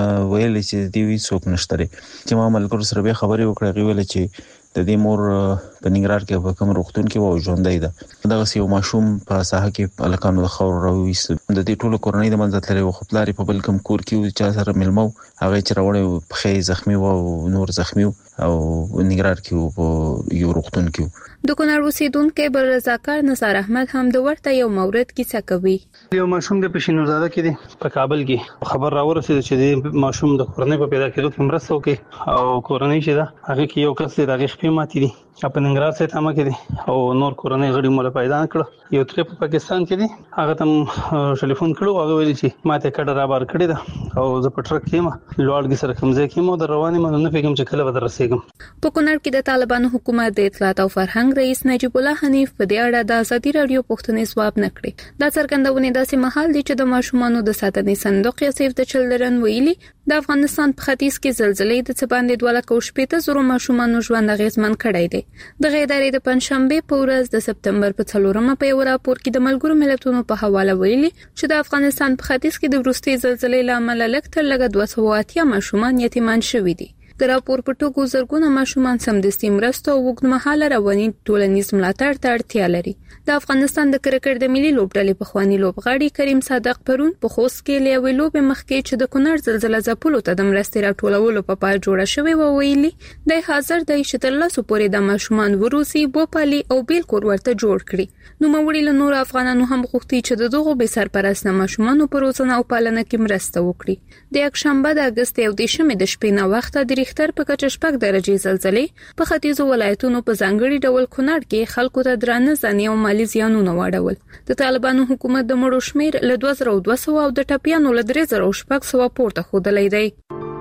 ویل چې دی څوک نشته چې ما ملګرو سره به خبرې وکړې، ویل چې د دې مور په ننګرهار کې په کوم روغتون کې و ژوندۍ ده. دغه یو ماشوم په ساحه کې الکانو د خور راوېست. د دې ټولو کورنۍ د منځ تللی و، خو پلار په بل کوم کور کې چې سره ملمو هغه چې راوړی په خې زخمی و او نور زخمی او ننګرهار کې په یو روغتون کې. د کونړ اوسیدونکو بل رضاکار نثار احمد هم د ورته یو مورد کیسه کوي. یو ماشوم د پښینوزاده کې دی په کابل کې خبر راورسید چې د ماشوم د کورنۍ په پیدا کېدو کې مرسته وکړي او کورنۍ چې دا هغه کې یو کس د هغه شپې ماتې دي په ننګرهار سره تمه کې دي او نور کورنۍ غړي مولا پیدا کړ. یو تر په پاکستان کې دي هغه تم ټلیفون کړو، هغه ویل چې ماته کډه را بار کړی ده او زه په ټرک کې ما لوړګي سره کوم ځای کې مو د رواني مونږ نه پیګم چې کله به درسېږم. په کونړ کې د طالبانو حکومت د اطلاعات او فرهنګ رئیس نجیب الله حنیف په دې اړه د ازادي رادیو پوښتنې ځواب نه کړی. دا څرګندونه داسې مهال دي چې د ماشومانو د ساتنې صندوق یا سیف د چلډرن ویلي د افغانستان په ختیځ کې زلزلې د څباندې 2,80,000 ماشومانو ژوند اغیزمن کړی دی. د غیدارې د پنځشنبه په ورځ د سپتمبر په 4مه په یو راپور کې د ملګرو ملتونو په حواله ویلي چې د افغانستان په ختیځ کې د وروستي زلزلې لامل لږ تر لږه 280 ماشومان یتیمان شوي دي. د راپور په ټکو زرګونه ماشومان سمدستي مرسته او اوږدمهاله رواني ټولنیز ملاتړ ته اړتیا لري. د افغانستان د کرکټ د ملي لوبډلې پخوانی لوبغاړي کریم صادق پرون په خوست کې لیوي لوب مخکې چې د کونړ زلزلې ځپلو ته د مرستې راټولولو په پای جوړه شوې و ویلي د حاضر د شتلسو پورې د ماشومان وروسي بوپالي او بیل کور ورته جوړ کړي. نو موړي له نور افغانانو هم غوښتي چې د دغو به سرپرست ماشومانو پر روزنه او پالنه کې مرسته وکړي. د یکشنبه د اگست 18 د شپې نه وخت د ریختر په کچه 6 درجه زلزلې په ختیځو ولایتونو په ځانګړي ډول کونړ کې خلکو ته درانه ځاني او مالی زیانونه واړول. د طالبانو حکومت د مړو شمیر له 2200 او د ټپیانو له 3600 پورته ښودلی دی.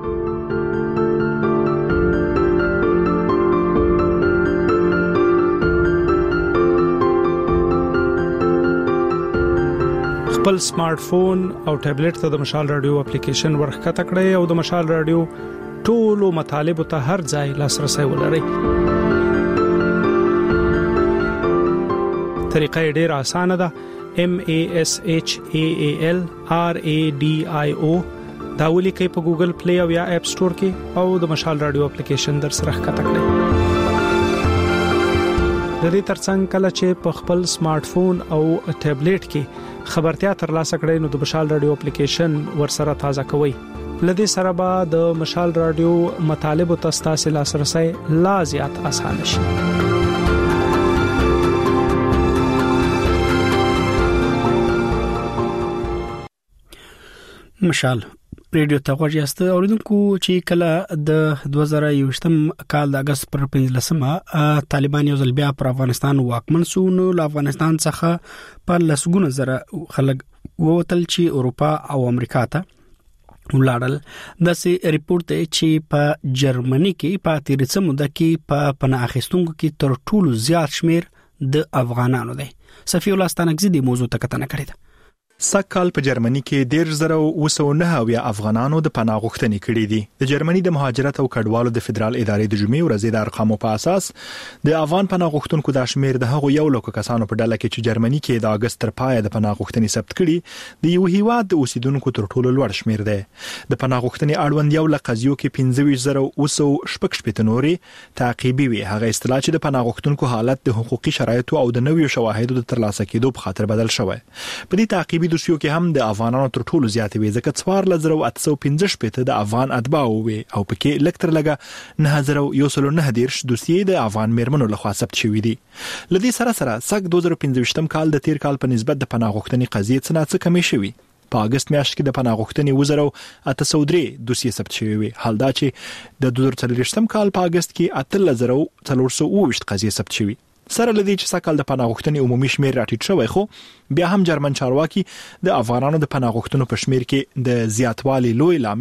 خپل سمارټ فون او ټابلیټ ته د مشال رادیو اپلیکیشن ورخکته کړئ او د مشال رادیو ټولو مطالب ته هر ځای لاسرسي ولرئ. طریقه ډېره اسانه ده. MASHAAL RADIO دا ولیکئ په ګوګل پلی او یا اپ سٹور کې او د مشال رادیو اپلیکیشن در سره ښکته کړئ. د دې ترڅنګ کله چې په خپل سمارټ فون او ټابلیټ کې خبرتیا ترلاسه کړئ نو د مشال رادیو اپلیکیشن ورسره تازه کوئ. لدې سره به د مشال رادیو مطالب او تاسو لاسرسي لا زیات آسان شي. مشال ریډیو ته غوږ یاست اوریدونکو چې کله د 2021 کال د اگست پر 15مه طالبان یو ځل بیا پر افغانستان واکمن شو نو له افغانستان څخه په لسګونه زره خلک ووتل چې اروپا او امریکا ته ولاړل. داسې ریپورت دی چې په جرمني کې په تیرڅه موده کې په پناه اخیستونکو کې تر ټولو زیات شمیر د افغانانو دی. صفی الله ستانکزی د موضوع ته کتنه کړې ده. سکهال په جرمني کې 1,909 افغانانو د پناه غوښتنې کړې دي. د جرمني د مهاجرت او کډوالو د فدرال ادارې د جمعې ورځې د ارقامو په اساس د افغان پناه غوښتونکو د شمیر د هغو 1,00,000 کسانو په ډله کې چې جرمني کې د اگست تر پایه د پناه غوښتنې ثبت کړي د یو هیواد د اوسیدونکو تر ټولو لوړ شمیر دی. د پناه غوښتنې اړوند یو لقضیو کې 25,000 نورې تعقیبي وي. هغه اصطلاح چې د پناه غوښتونکو حالت د حقوقي شرایطو او د نویو شواهدو د ترلاسه کېدو په خاطر بدل شوی. په دې تعقیبي دوسیو کې هم د افغانانو تر ټولو زیاتې وي ځکه 4,815 د افغان اتباع وي او پکې لکتر لګه 9,119 دوسیې د افغان میرمنو لخوا ثبت شوې دي. لدې سره سګ 2015 کال د تیر کال په نسبت د پناه غوښتنې قضیې څخه کمې شوې. په اگست میاشت کې د پناه غوښتنې 2,803 دوسیې ثبت شوې وي. حال دا چې د 2023 کال په اگست کې 8,420 قضیې ثبت شوې. سره لدی چې سکهال د پناه غوښتنې عمومي شمیر راټیټ شوی خو بیا هم جرمن چارواکي د افغانانو د پناه غوښتنو په شمیر کې د زیاتوالي لوی لامل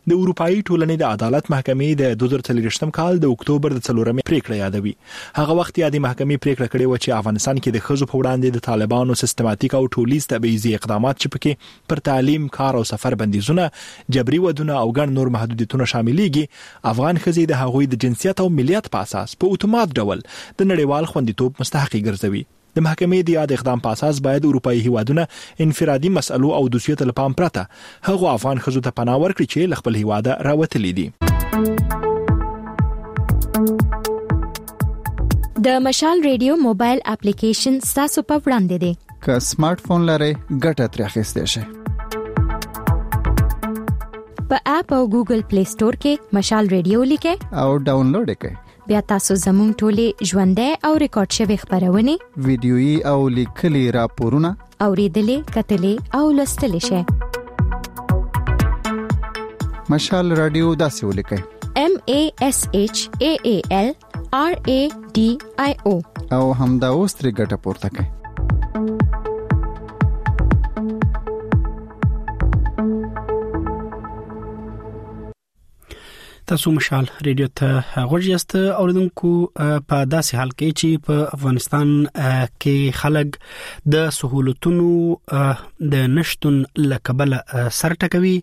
د اروپאי ټولنې د عدالت محکمې د 2023 کال د اکتوبر د 4 پریکړه یادوي. هغه وخت یادې محکمې پریکړه کړې و چې افغانستان کې د ښځو په وړاندې د طالبانو سیستماتیک او ټولیز تبعیضي اقدامات چې پکې پر تعلیم، کار او سفر بندیزونه، جبري ودونه او ګڼ نور محدودیتونه شاملېږي، افغان ښځې د هغوی د جنسیت او ملیت په اساس په اتومات ډول د نړیوال خوندیتوب مستحقې ګرځوي. د محکمې د یاد اقدام په اساس باید اروپאי هیوادونه انفرادي مسئلو او دوسیت له پام پرته هغه افغان ښځو ته پناه ورکړي چې له خپل هیواده راوتلي دي. د مشال ریډیو موبایل اپلیکیشن تاسو په وړاندې دی. که سمارټ فون لرئ ګټه ترې اخیستئ شئ. په اپ او ګوګل پلی سٹور کې مشال ریډیو لیکئ او ډاونلوډ کړئ. بیا تاسو زموږ ټولې ژوندۍ او ریکارډ شوی خبرونه، ویډیويي او لیکلي راپورونه اوریدلې، کتلې او لوستلې شئ. مشال رادیو داسې ولیکئ: MASHAALRADIO او همدا اوس ترې ګټه پورته کړئ. تاسو مشال ریډیو ته غوړیاست اوریدونکو. په داسې حال کې چې په افغانستان کې خلک د سہولتونو د نشټون لکبل سر ټکوي،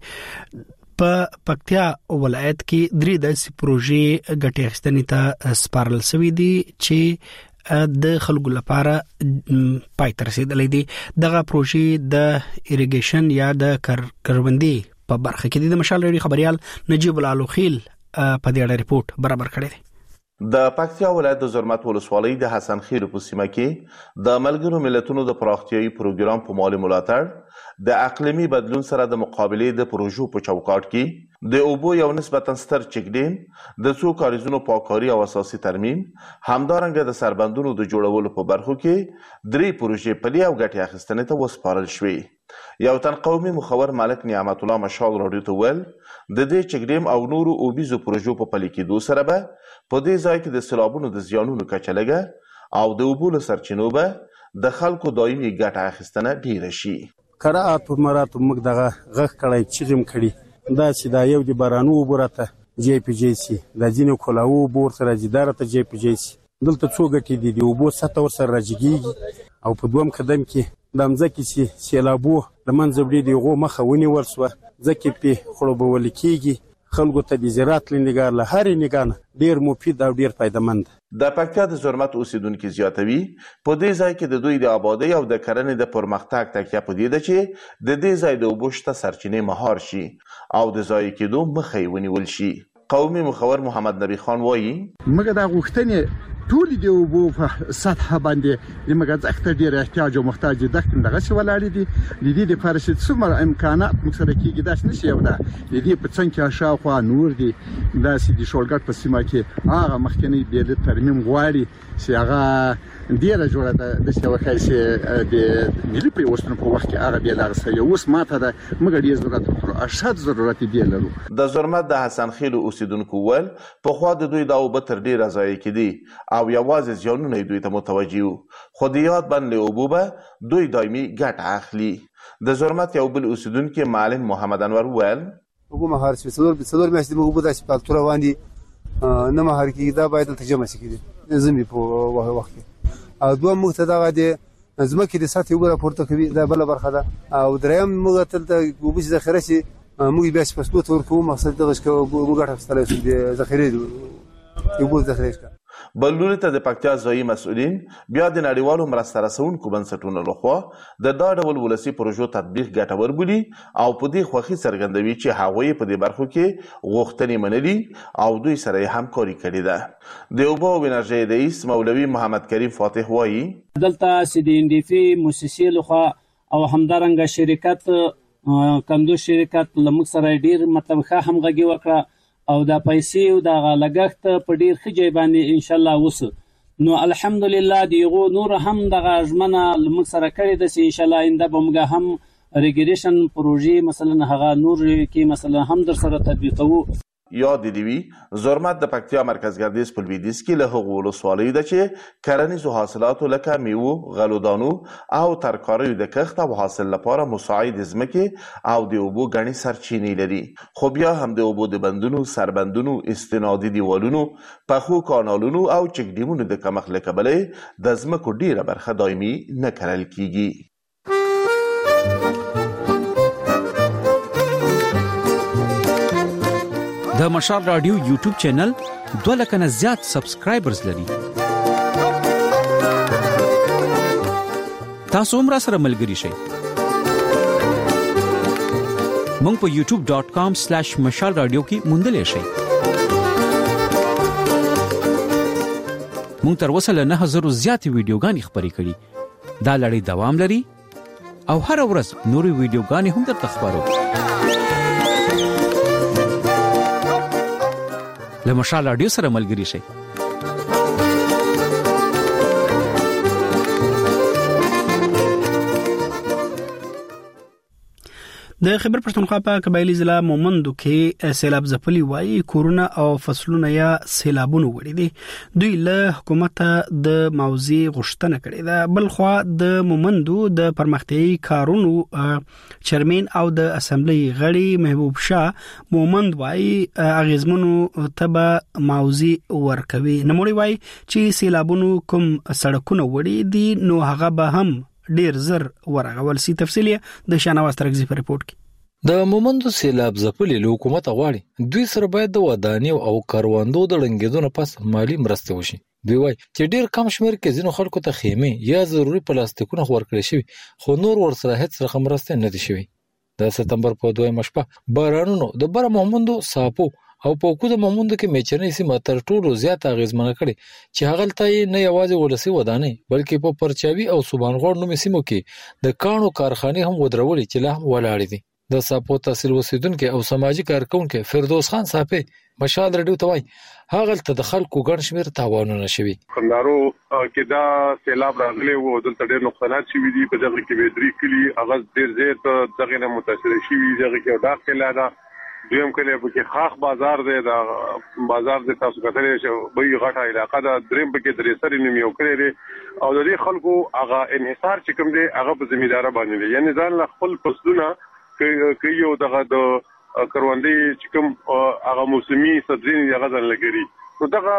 په پکتیا ولایت کې درې داسې پروژې ګټې اخیستنې ته سپارل شوې دي چې د خلکو لپاره پای ته رسیدلې دي. دغه پروژې د ایریګیشن یا د کروندې په برخه کې د مشال ریډیو خبريال نجیب العلوخیل په دې اړه ریپورت برابر کړی دی. د پکتیا ولایت د زرمت ولسوالۍ د حسن خیل په سیمه کې د ملګرو ملتونو د پراختیايي پروګرام په مالي ملاتړ د اقلیمي بدلون سره د مقابلې د پروژو په چوکاټ کې د اوبو یو نسبتا ستر چک ډیم، د څو کاریزونو پاککاري او اساسي ترمیم، همدارنګه د سربندونو د جوړولو په برخو کې درې پروژې پلي او ګټې اخیستنې ته وسپارل شوې. یو تن قومي مخور ملک نعمت الله مشال راډیو ته ویل د دې چک ډیم او نورو اوبیزو پروژو په پلي کېدو سره به په دې ځای کې د سیلابونو د زیانونو کچه لږه او د اوبو له سرچینو به د خلکو دایمي ګټه اخیستنه ډیره شي. قرات مراتو موږ دغه غږ کړی چغم کړي دا چې دا یو د بارانو وبرته جی پی جی سي د جنو کولاو بور سره جدارته جی پی جی سي دلته څو غټي دي د اوبو سطح ور سره راځيږي او په دوم قدم کې د مځکې چې سیلابو د منځبړي دی غو مخه ونی ورسوه ځکه په خړوبول کېږي خلکو ته د زراعت لنګار له هرې نگانه ډیر مفید او ډیر فائدمند. د پکتیا د زرمت اوسیدونکو زیاتوي په دې ځای کې د دوی د آبادی او د کرنې د پرمختګ تکیه په دې ده چې د دې ځای د اوبو شته سرچینې مهار شي او د ځای کېدو مخه ونیول شي. قومي مخور محمد نبی خان وایي موږ د غوښتنې ټول دی اوبو په سطح باندې موږ ځکه ډیر احتیاج او محتاج دغه څه ولاړ دي. د دې لپاره چې څومره امکانات موږ سره کېږي داس نشي یو ده. د دې په څنګه کې شاوخوا نور دي داسې د شولګټ په سیمه کې هغه مخکنی د ترمیم غواړي چې هغه ډیره جوړه ده د شوکای چې د ملي پیوستنو په وخت کې هغه ډیره سره اوس ماته ده موږ ډیر ضرورت لرو اشد ضرورت دی لرو. د زرمت د حسن خیل اوسیدونکو ول په خوا د دوی د اوبه تر ډیره ځای کې دي او یوازې ځانونه دوی ته متوجي وو خو د یاد باندې اوبو به دوی دایمي ګټه اخلي. د زرمت یو بل اوسیدونکو معلم محمد انور ول وګو مهار سپیڅلور میاشتې موږ په داسې پالتور باندې نه مهار کې دا باید ترجمه شي کېږي زمي په وخت او دوه موږ ته دا د زمکه د ساتي وګړه پورته کوي دا بل برخه ده او دریم موږ تل د وبې ذخیره شي موږ بیا پاسپورت ورکو مقصد دغه چې موږ غواړو چې د ذخیره یو ذخیره بلوري ته د پکتیا ځایي مسؤلین بیا د نړیوالو مرسته رسونکو بنسټونو لخوا د دا ډول ولسي پروژو تطبیق ګټور بولي او په دې خوښي څرګندوي چې هغوی په دې برخو کې غوښتنې منلي او دوی سره همکاري کړې ده. د اوبو او انرژي رئیس مولوي محمد کریم فاتح وایي دلته چې د NDF مؤسسې لخوا او همدارنګه شرکت کندو شرکت لمک سره ډیر مطلب ښه همغږي وکړه او دا پیسې او دا لګښت په ډیر ښه ځای باندې ان شاء الله وس نو الحمدلله دیغه نور هم دغه ژمنه لمک سره کړی د ان شاء الله انده بمګه هم ریګریشن پروژې مثلا هغه نور کې مثلا هم در سره تطبیقو. یاد دی زرمت د پکتیا مرکز ګردیز په لویدیځ کې له هغو ولسوالیو ده چې کرنیزو حاصلاتو لکه میوو، غلودانو او ترکاریو د کښت او حاصل لپاره مساعد ځمکې او د اوبو ګڼې سرچینې لري، خو بیا هم د اوبو د بندونو، سربندونو، استنادي دیوالونو، پخو کانالونو او چک ډیمونو د کمښت له کبله د ځمکو ډیره برخه دایمي نه کرل کیږي. د مشال رادیو یوټیوب چینل 2 لک نه زیات سبسکرایبرز لري. تاسو هم را سره ملګري شئ. مونږ په youtube.com/مشال رادیو کې موندلې شئ. مونږ تر اوسه له 9000 زیات ویډیوګانې خپرې کړي. دا لړۍ دوام لري او هر ورځ نورې ویډیوګانې هم درته خپرو. له مشال رادیو سره ملګري شئ. د خیبر پښتونخوا په قبایلی ضلع مومندو کې سیلاب ځپلي وایي کورونه او فصلونه یا سیلابونه وړي دي. دوی له حکومت د موضوع غوښتنه کړې ده. بل خو د مومندو د پرمختیايي کارونو چیرمن او د اسمبلی غړي محبوب شاه مومند وایي اغیزمنو تبع موضوع ورکوي. نموړي وایي چې سیلابونو کوم سړکونه وړي دي نو هغه به هم ډیر زر ورغول سي. تفصیلی د شانواز ترغزي په ریپورت کې د مومندو سیلاب ځپلي له حکومت غواړي دوی سره باید د ودانیو او کاروندو د لنګیدو نه پس مالی مرسته وشي. دوی وایي چې ډیر کم شمیر کې ځینو خلکو ته خیمه یا ضروري پلاستیکونه ورکړل شوی خو نور ورسره هیڅ رقم مرسته نه دي شوی. د سپتمبر په 2 شپه بارانونو د بر مومندو ساپو او په کوم مومند کې میچنې سیمه تر ټولو زیات اغیزمنه کړي چې هغه ته نه یوازې ولسی ودانې بلکې په پرچاوي او سبانغوړ نومې سیمو کې د کانو کارخانه هم ودرولې چې لا ولاړې دي. د ساپو تحصیل وسیدونکو او سماجی کارکونکو فردوس خان صافي مشال رډیو ته وایي هغه ته د خلکو ګڼ شمیر تاوانونه شوي. خندارو کې دا سیلاب راغلی وو دلته ډېر نقصانات شوي دي. په دغه کې ویدري کلی هغه ډېر زیات دغه نه متاثر شوي. دغه کې داخله ده دویم کله په خاص بازار دی. دا بازار د تاسو کتلې شو به غټه علاقه ده. دریم په کې درې سره نیمه کړی او د دې خلکو هغه انحصار چې کوم دی هغه په ځمیدار باندې دی. یعنی ځان له خپل فصلونه کې یو دغه د کروندې چې کوم هغه موسمي سبزي هغه ځان لګري نو دغه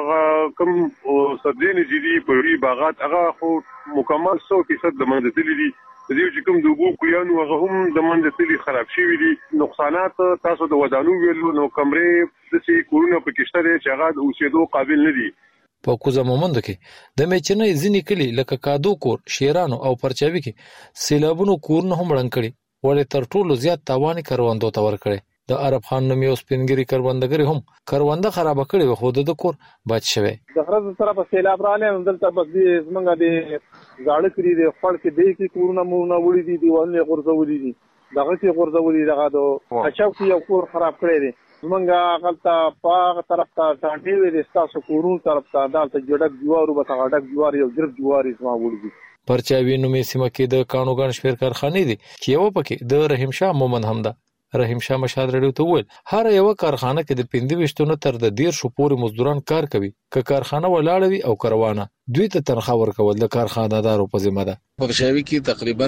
کوم سبزي نه جدي په باغات هغه خو مکمل 100% د منځ دي. د دې چې کوم د وګو کویانو هغه هم د منځ خراب شوی دي. نقصانات تاسو د ودانو ویلو نو کمرې د سي کورونه په کېشته دي چې هغه د اوسېدو قابل نه دي. په کوزه مومند کې د میچنې ځینې کلی لکه کادو کور، شیرانو او پرچاوي کې سیلابونو کورونه هم ړنګ کړي ولې تر ټولو زیات تاوان کروندو ته ورکړي. د عرب خان نوم یو سپینګری کروندګری هم کرونده خراب کړي خو د کور بچ شوی. د غرض طرفه سیلاب رااله دلته بس دې زمونږه د زاړه کړي د خپل کې د کی کورونه مورونه وړي دي دیوالونه غورځولي دي دغه چې غورځولي دغه د اچاو کې یو کور خراب کړی دی. زمونږه غلطه په طرف ته ټانټي وي د تاسو کورونو طرف ته دالته جوړک جوارو به غړک جوار یو جرب جواري سما وړي دي. پرچاوي نومې سیمه کې د کانوګان شپیر کارخانه دي چې یو پکې د رحیم شاه مومند هم ده. رحیم شاه مشال رډیو ته وویل هر یو کارخانه کې د 25 تر د 150 پورې مزدوران کار کوي. که کارخانه ولاړه وي او کاروانه دوی ته تنخواه ورکول د کارخانه‌دارو په ذمہ ده. پرشاوي کې تقریبا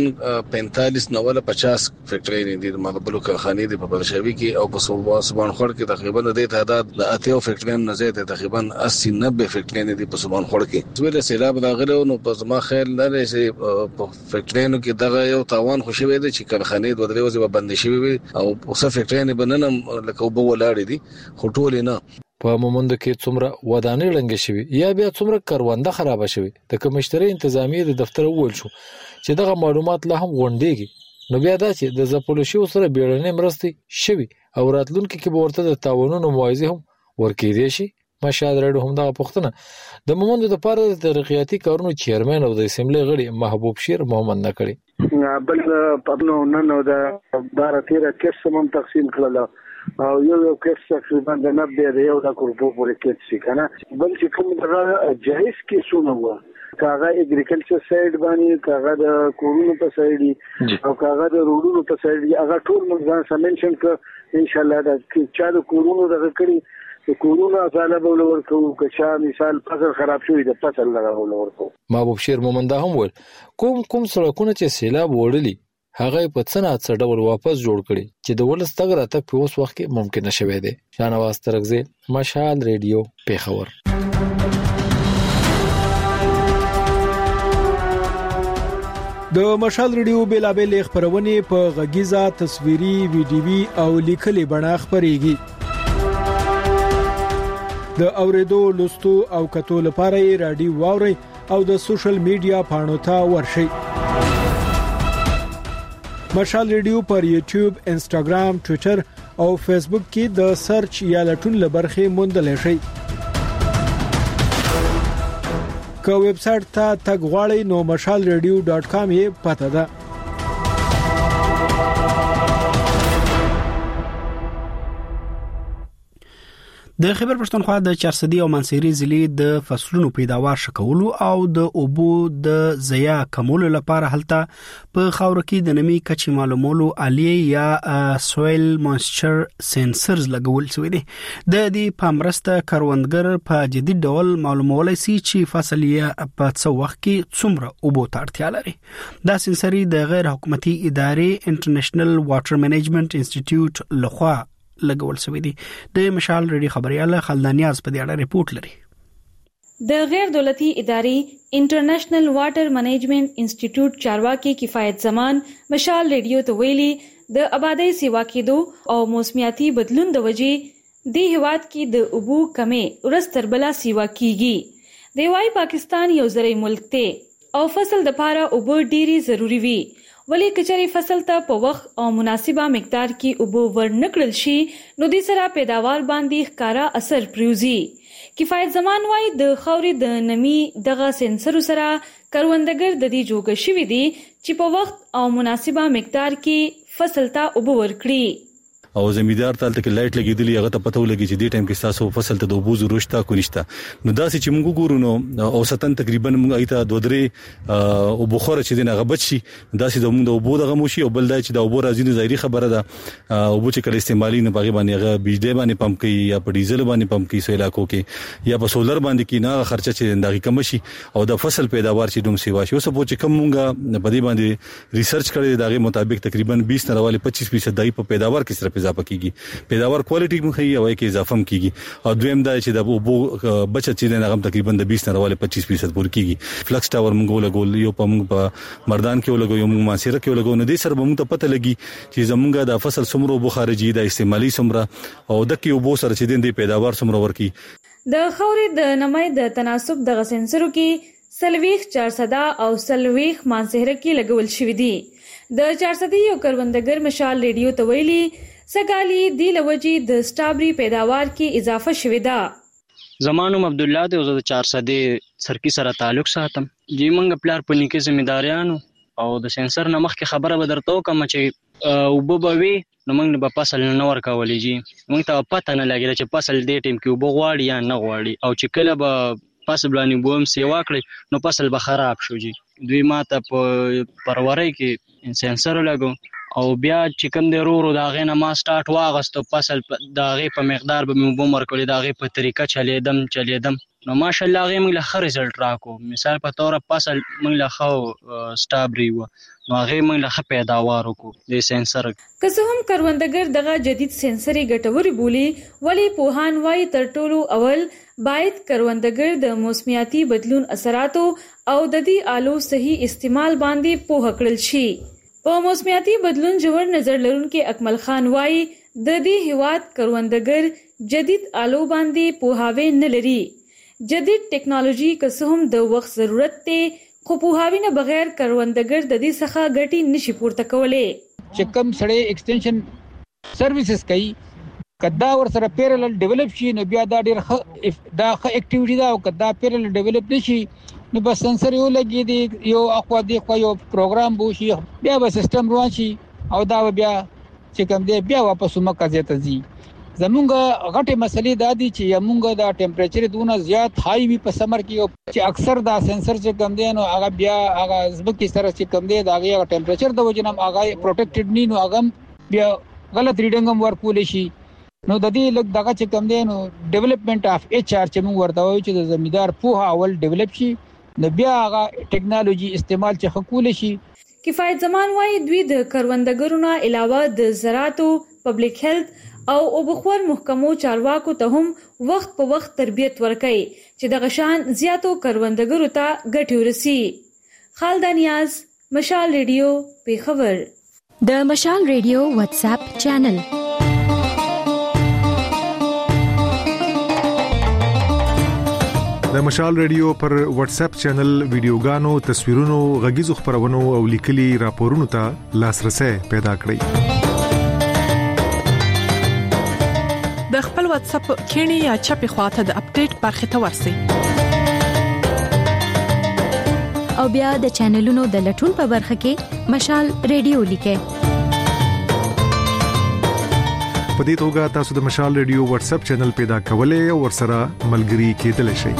45 90 50 فیکټری دي د مغبلو کارخانه دي په پرشاوي کې او په سبان خور کې تقریبا د تعداد د 80 فیکټری نه زیات تقریبا 80 90 فیکټری دي په سبان خور کې. زویل سیلاب راغلی نو په ما خیال لري چې په فیکټریونو کې دغه یو تاوان خوشي وي چې کارخانه د درې ورځې بند شي وي او اوسه فیکټری نه بننم لکه وبو ولاړ دي خو ټول نه. په مومند کې څومره ودانې لنګ شوي یا بیا څومره کرونده خراب شوي. د کمشتري انتظامی د دفتر وول شو چې دغه معلومات لا هم غونډيږي نو بیا دا چې د زپولشي سره بیړنۍ مرستې شوي او راتلونکي کې به ورته د تعاونونو موازی هم ورکېدي شي. مشاد رډو هم دا پښتنه د مومند د پاره د ترقیاتي کارونو چیرمن او د اسمبلی غړي محبوب شیر محمد نکړي. بل په نو د 12-13 کیسه هم تقسیم کړل او یو کیس تقریبا د 90 یو د کورپو پورې کېد شي کنه. بل چې کوم د جهیز کې سونه و کاغه اګریکلچر سایډ باندې کاغه د کورونو په سایډ او کاغه د روډونو په سایډ هغه ټول موږ سمنشن ک ان شاء الله دا چې د کورونو د کړي د کورونو ازاله بول ورکو کچا مثال فصل خراب شوی د فصل لغول ورکو. محبوب شیر مومنده هم ول کوم سړکونه چې سیلاب وړلي هغه په څنګه څه ډول واپس جوړ کړي چې د ولس تګ راتګ په اوس وخت کې ممکن نشوي دي. شاهنواز ترغزی، مشال ریډیو، پیښور. د مشال ریډیو بیلابل خبرونه په غږیزه، تصویري، ویډیوي او لیکلي بڼه خبريږي. د اوریدو، لوستو او کتو لپاره رادیو واوري او د سوشل میډیا پاڼو ته ورشي. مشال ریډیو پر یوټیوب، انسټاګرام، ټوئیټر او فیسبوک کې د سرچ یا لټون لبرخه موندل شي. که ویب سټ ته تګ غواړئ نو mashalradio.com یې پته ده. د خیبر پښتونخوا د چارسدي او منصيري ضلع د فصلونو پیداوار شکولو او د اوبو د ضیا کمولو لپاره هلته په خاور کې د نمی کچې معلومولو آلی یا سویل موئسچر سنسرز لګول شوی دی. د دې پامرسته کروندګر په جدي ډول معلومولای شي چې فصل یې په څو وخت کې څومره اوبو ته اړتیا لري. دا سنسري د غیر حکومتي ادارې انټرنیشنل واټر منیجمنت انسټیټیوټ لخوا لګول شوی دی. د مشال ریډیو خبريال خلدانیاز په دې اړه ریپورت لري. د غیر دولتي ادارې انټرنیشنل واټر منیجمنت انسټیټیوټ چارواکي کفایت زمان مشال ریډیو ته ویلي د آبادی سیوا کېدو او موسمیاتي بدلون د وجې د هیواد کې د اوبو کمې ورستر بلا سیوا کیږي. د وای پاکستان یو زرعي ملک دی او فصل د لپاره اوبو ډيري ضروری وي. ولی کچري فصل ته په وخت او مناسبه مقدار کې اوبو ورنکړل شي نو د سره پیداوار باندې ښکارا اثر پریوزي. کفایت زمان وای د خوري د نمی دغه سنسر سره کروندګر د دې جوګه شوی دی چې په وخت او مناسبه مقدار کې فصل ته اوبو ورکړي. او زمیدار ته تل لایټ لګیدلی هغه ته پته ولګي چې دې ټایم کې تاسو فصل ته د اوبو ضرورت شته کو نشته. نو دا چې موږ ګورو نو اوسطن تقریبا موږ ایته 2-3 او بخور چې دغه بچ شي دا چې موږ د اوبو دغه موشي او بل دا چې د اوبو راځي نو ظاهري خبره ده. اوبو چې کله استعمالي نه باغې باندې هغه بجلی باندې پمپ کوي یا په ډیزل باندې پمپ کوي سو علاقو کې یا په سولر باندې کې نه خرچه چې دغه کم شي او د فصل پیداوار چې دوم سیوا شي. اوس په چې کم موږ په دې باندې ریسرچ کړی دغه مطابق تقریبا 20 نه راولي 25% دای په پیداوار کې صرف اضافه کیږي. پیداوار کوالټي مخې او کې اضافه کیږي. او دویم دا چې د اوبو بچت چې نه غم تقریبا د 20 نه راولي 25% پور کیږي. فلکس ټاور موږ لګول یو په موږ په مردان کې ولګو یو موږ ماسيره کې ولګو. نو دې سره موږ ته پته لګي چې زمونږ د فصل سمرو بخارجي د استعمالي سمره او د کې اوبو سره چې د پیداوار سمره ورکی. د خوري د نمای د تناسب د سنسرو کې سلويخ 400 او سلويخ مانسهره کې لګول شوې دي. د 400 یو کروندګر مشال ریډیو ته ویلي سګالي دی لوجي د سټابري پیداوار کې اضافه شوې ده. زمانو عبد الله د 400 سرکی سره تعلق ساتم. جی منګ پلار پني کې ځمېداریانو او د سنسر نمخ کې خبره بدرته کوم چې وبوي نو موږ په فصل نه ورکولې جی موږ ته پته نه لګیږي چې فصل دې ټیم کې وبغواړي یا نه غواړي او چې کله به فصل باندې بوم سیوا کړی نو فصل به خراب شو جی. دوی ماته په پروري کې سنسر لګو او بیا چې کوم د رورو دا غینه ما سٹارټ واغستو فصل دا غي په مقدار به مو بومر کولې دا غي په طریقه چلیدم نو ماشاءالله غي موږ له خر رزلټ راکو. مثال په تور فصل موږ له خو سټابري و نو غي موږ له پیداوار کو د سنسر. که څه هم کروندګر دغه جدید سنسري ګټوري بولی ولی پوهان وای تر ټولو اول باید کروندګر د موسمیاتي بدلون اثراتو او د دې آلو صحیح استعمال باندې پوه کړل شي. په موسمیاتي بدلون جوړ نظر لرونکي اکمل خان وای د دې هیواد کروندګر جدید آلو باندې پوهاوی نه لري. جدید ټیکنالوژي که څه هم د وخت ضرورت ته خو پوهاوی نه بغیر کروندګر د دې څخه ګټي نشي پورته کولای. چې کوم سړی ایکستنشن سرویسز کوي کدا ور سره پیرل ډیولپ شي نو بیا دا ډیر دا اکټیویټی دا او کدا پیرل ډیولپ نشي نو بس سنسر یو لګي دی یو اخوا دی خو یو پروګرام بو شي بیا به سیستم روان شي او دا بیا چې کوم دی بیا واپس مکه ته ځي زمونږ غټه مسلې دا دي چې زمونږ د ټمپریچر دونه زیات هاي وي په سمر کې چې اکثر دا سنسر چې کم دي نو هغه بیا هغه ځمکې سره چې کم دي دا هغه ټمپریچر د وجنم هغه پروټیکټډ نه نو هغه بیا غلط ریډینګ هم ورکول شي نو د دې لږ دغه چې کم دی نو ډیولپمنٹ اف ایچ آر چې موږ ورته وایو چې د زمیندار پوهه اول ډیولپ شي نو بیا هغه ټیکنالوژي استعمال چې خکول شي. کفایت زمان وايي دوی د کروندګرو نه علاوه د زراعتو پبلک هیلث او وبخور محکمو چارواکو ته هم وخت په وخت تربیت ورکړي چې د غشان زیاتو کروندګرو ته ګټه ورسي. خالد نیاز، مشال ریډیو، پیښور. د مشال ریډیو واتس اپ چینل. د مشال ریډیو پر واتس اپ چینل ویډیوګانو، تصویرونو، غږیزو خبرونو او لیکلي راپورونو ته لاسرسي پیدا کړئ. د خپل واتس اپ کینی یا چپی خواته د اپډیټ برخه ته ورسئ او بیا د چینلونو د لټون په برخه کې مشال ریډیو لیکئ. په دې توګه تاسو د مشال ریډیو واتس اپ چینل پیدا کولای او ورسره ملګري کېدلی شئ.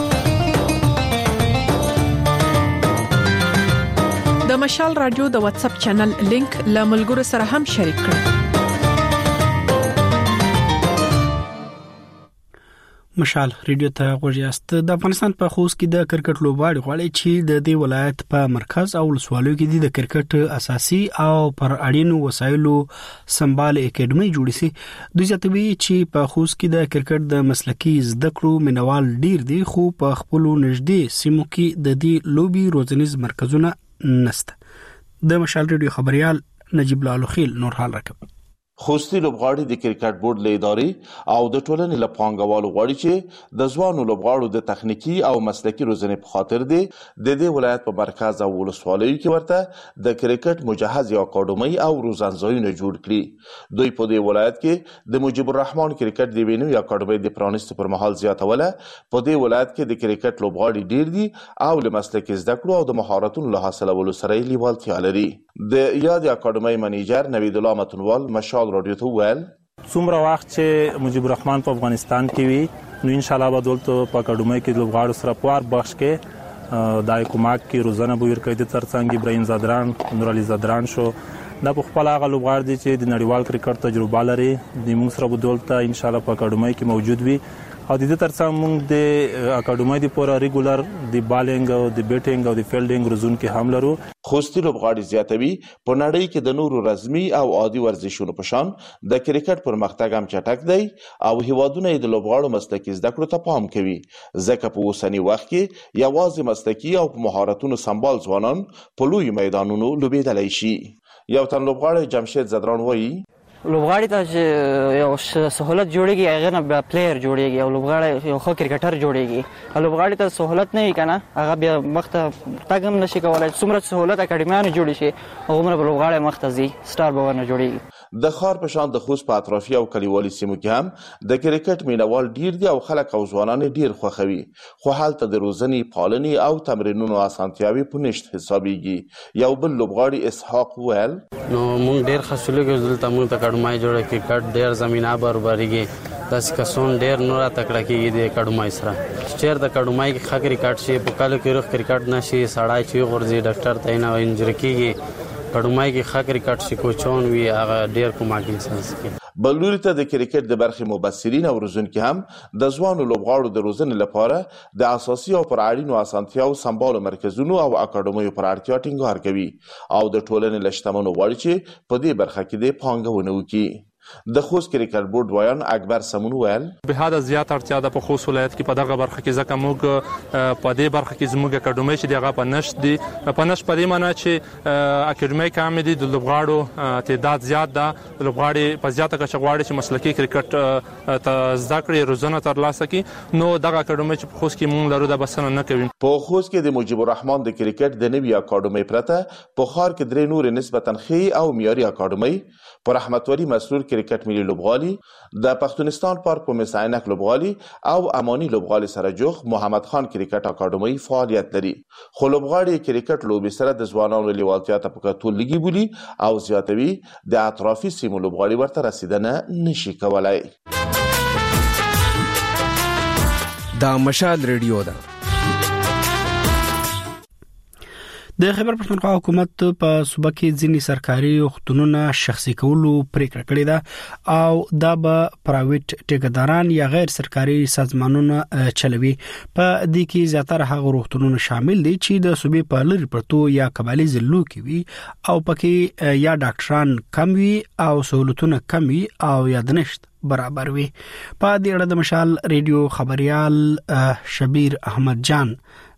د مشال رادیو د واتس اپ چینل لینک له ملګرو سره هم شریک کړئ. مشال ریډیو ته غوړیاست. د افغانستان په خوست کې د کرکټ لوبغاړي غواړي چې د دې ولایت په مرکز او ولسوالۍ کې د کرکټ اساسي او پر اړینو وسایلو سمبال اکیډمي جوړ شي. دوی ځاتوي چې په خوست کې د کرکټ د مسلکي زده کړو منوال ډیر دي خو په خپل نږدې سیمو کې د دې لوبي روزنیز مرکزونه نشته. د مشال ریډیو خبريال نجیب لالوخیل نور حال راکوي. خوستي لوبغاړي د کرکټ بورډ له ادارې او د ټولنې له پانګوالو غواړي چې د ځوانو لوبغاړو د تخنیکی او مسلکي روزنې په خاطر د دې ولایت په مرکز او ولسوالیو کې ورته د کرکټ مجهز یا اکاډمي او روزنځایونه جوړ کړي. دوی په دې ولایت کې د مجيب الرحمن کرکټ د وینو یا اکاډمي د پرانیست پر مهال زیاتوله. په دې ولایت کې د کرکټ لوبغاړي ډیر دي او له مسلکي زده کړو او د مهارتونو له حاصلولو سره لیوالتیا لري. د یاد اکاډمي منیجر نوید الله متنوال مشال رادیو ته ویل څومره وخت چې مجيب الرحمن په افغانستان کې وي نو ان شاء الله به دلته په اکاډمي کې لوبغاړو سره پوار بخش کې دای کومک کې روزانه به ورکړي د ترڅنګ ابراهيم زادران، نور علي زادران شو دا په خپل هغه لوبغاړي دي چې د نړیوال کرکټ تجربه لري د موږ سره به دلته ان شاء الله په اکاډمي کې موجود وي او د دې ترڅنګ موږ د اکاډمي د پوره ریګولر د بالینګ او د بیټینګ او د فیلډینګ روزون کې هم لرو. خوستي لوبغاړي زیاتوي په نړۍ کې د نورو رسمي او عادي ورزشونو په شان د کرکټ پرمختګ هم چټک دی او هیوادونه د لوبغاړو مسلکي زده کړو ته پام کوي ځکه په اوسنی وخت کې یوازې مسلکي او مهارتونو سمبال ځوانان په لوی میدانونو لوبېدلی شي. یو تن لوبغاړی جمشید زدران وایي لوبغاړي ته یو سہولت جوړیږي هغه نه بیا پلیئر جوړیږي او لوبغاړي یو ښه کرکټر جوړیږي. لوبغاړي ته سہولت نه وي کنه هغه بیا مخته تګ هم نشي کولای. څومره سہولت اکاډمیانو جوړ شي هغه لوبغاړي مخته ځي سٹار به ونه جوړیږي. د خار په شان د خوست په اطرافي او کلیوالي سیمو کې هم د کرکټ مینوال ډیر دي او خلک او ځوانان ډیر خوښوي خو هلته د روزنې پالنې او تمرینونو اسانتیاوي په نشت حسابيږي. یو بل لوبغاړي اسحاق ویل نو مونږ ډیر خاصلګو دلته مونږ ته اکاډمي جوړه کرکټ ډیر زمينه برابرېږي داسې کسون ډیر نور تکړه کېږي د اکاډمي سره چیر د اکاډمي کې خاطر کرکټ شي په کال کې روغ کرکټ نشي سړای چې غورځي ډاکټر ته نه انجری کېږي اکاډمي کې خاطر کرکټ شي کوچون وی هغه ډیر کومه انسان بلوري ته د کرکټ د برخې مبصرین او روزونکي هم د ځوانو لوبغاړو د روزنې لپاره د اساسي او پر اړینو اسانتیاو سمبالو مرکزونو او اکاډمیو پر اړتیا ټینګار کوي او د ټولنې لشتمنو غواړي چې په دې برخه کې د پانګونه وکړي. د خوست کرکټ بورډ وایان اکبر سمون ویل به حد زیات اړتیا د په خوست ولایت کې په دغه برخه کې ځکه موږ په دې برخه کې زموږ اکاډمي چې دغه په نشت دي په نشت په دې معنی چې اکاډمي کم دي د لوبغاړو تعداد زیات ده لوبغاړي په زیاته کچه غواړي چې مسلکي کرکټ ته زده کړې روزنه ترلاسه کړي نو دغه اکاډمي چې په خوست کې موږ لرو د بسنه نه کوي. په خوست کې د مجيب الرحمن د کرکټ د نوي اکاډمي پرته په خار کې درې نور نسبتا ښې او معیاري اکاډمي پر رحمت ولی مسرور کرکټ ملي لوبغالي د پښتونستان پارک په مساینک لوبغالي او اماني لوبغالي سره جوخ محمد خان کرکټ اکاډمي فعالیت لري خو لوبغاړي کرکټ لوبي سره د ځوانانو لیوالتیا ته په کتو لګي بولی او زیاتوي د اطرافي سیمو لوبغاړي ورته رسیدنه نشي کولای. دا مشال ریډیو ده. د خیبر پښتونخوا حکومت په صوبه کې ځینې سرکاري وختونو شخصي کولو پریکړه کړې ده او دا به پرایویټ ټیکداران یا غیر سرکاري سازمانونه چلوي. په دې کې زیاتره هغه وختونو شامل دي چې د صوبې په لری پرتو یا قبایلی ضلعو کې وي او پکې یا ډاکټران کم وي او سہولتونه کم وي او یا دنشت برابر وي. په دې اړه د مشال ریډیو خبريال شبیر احمد جان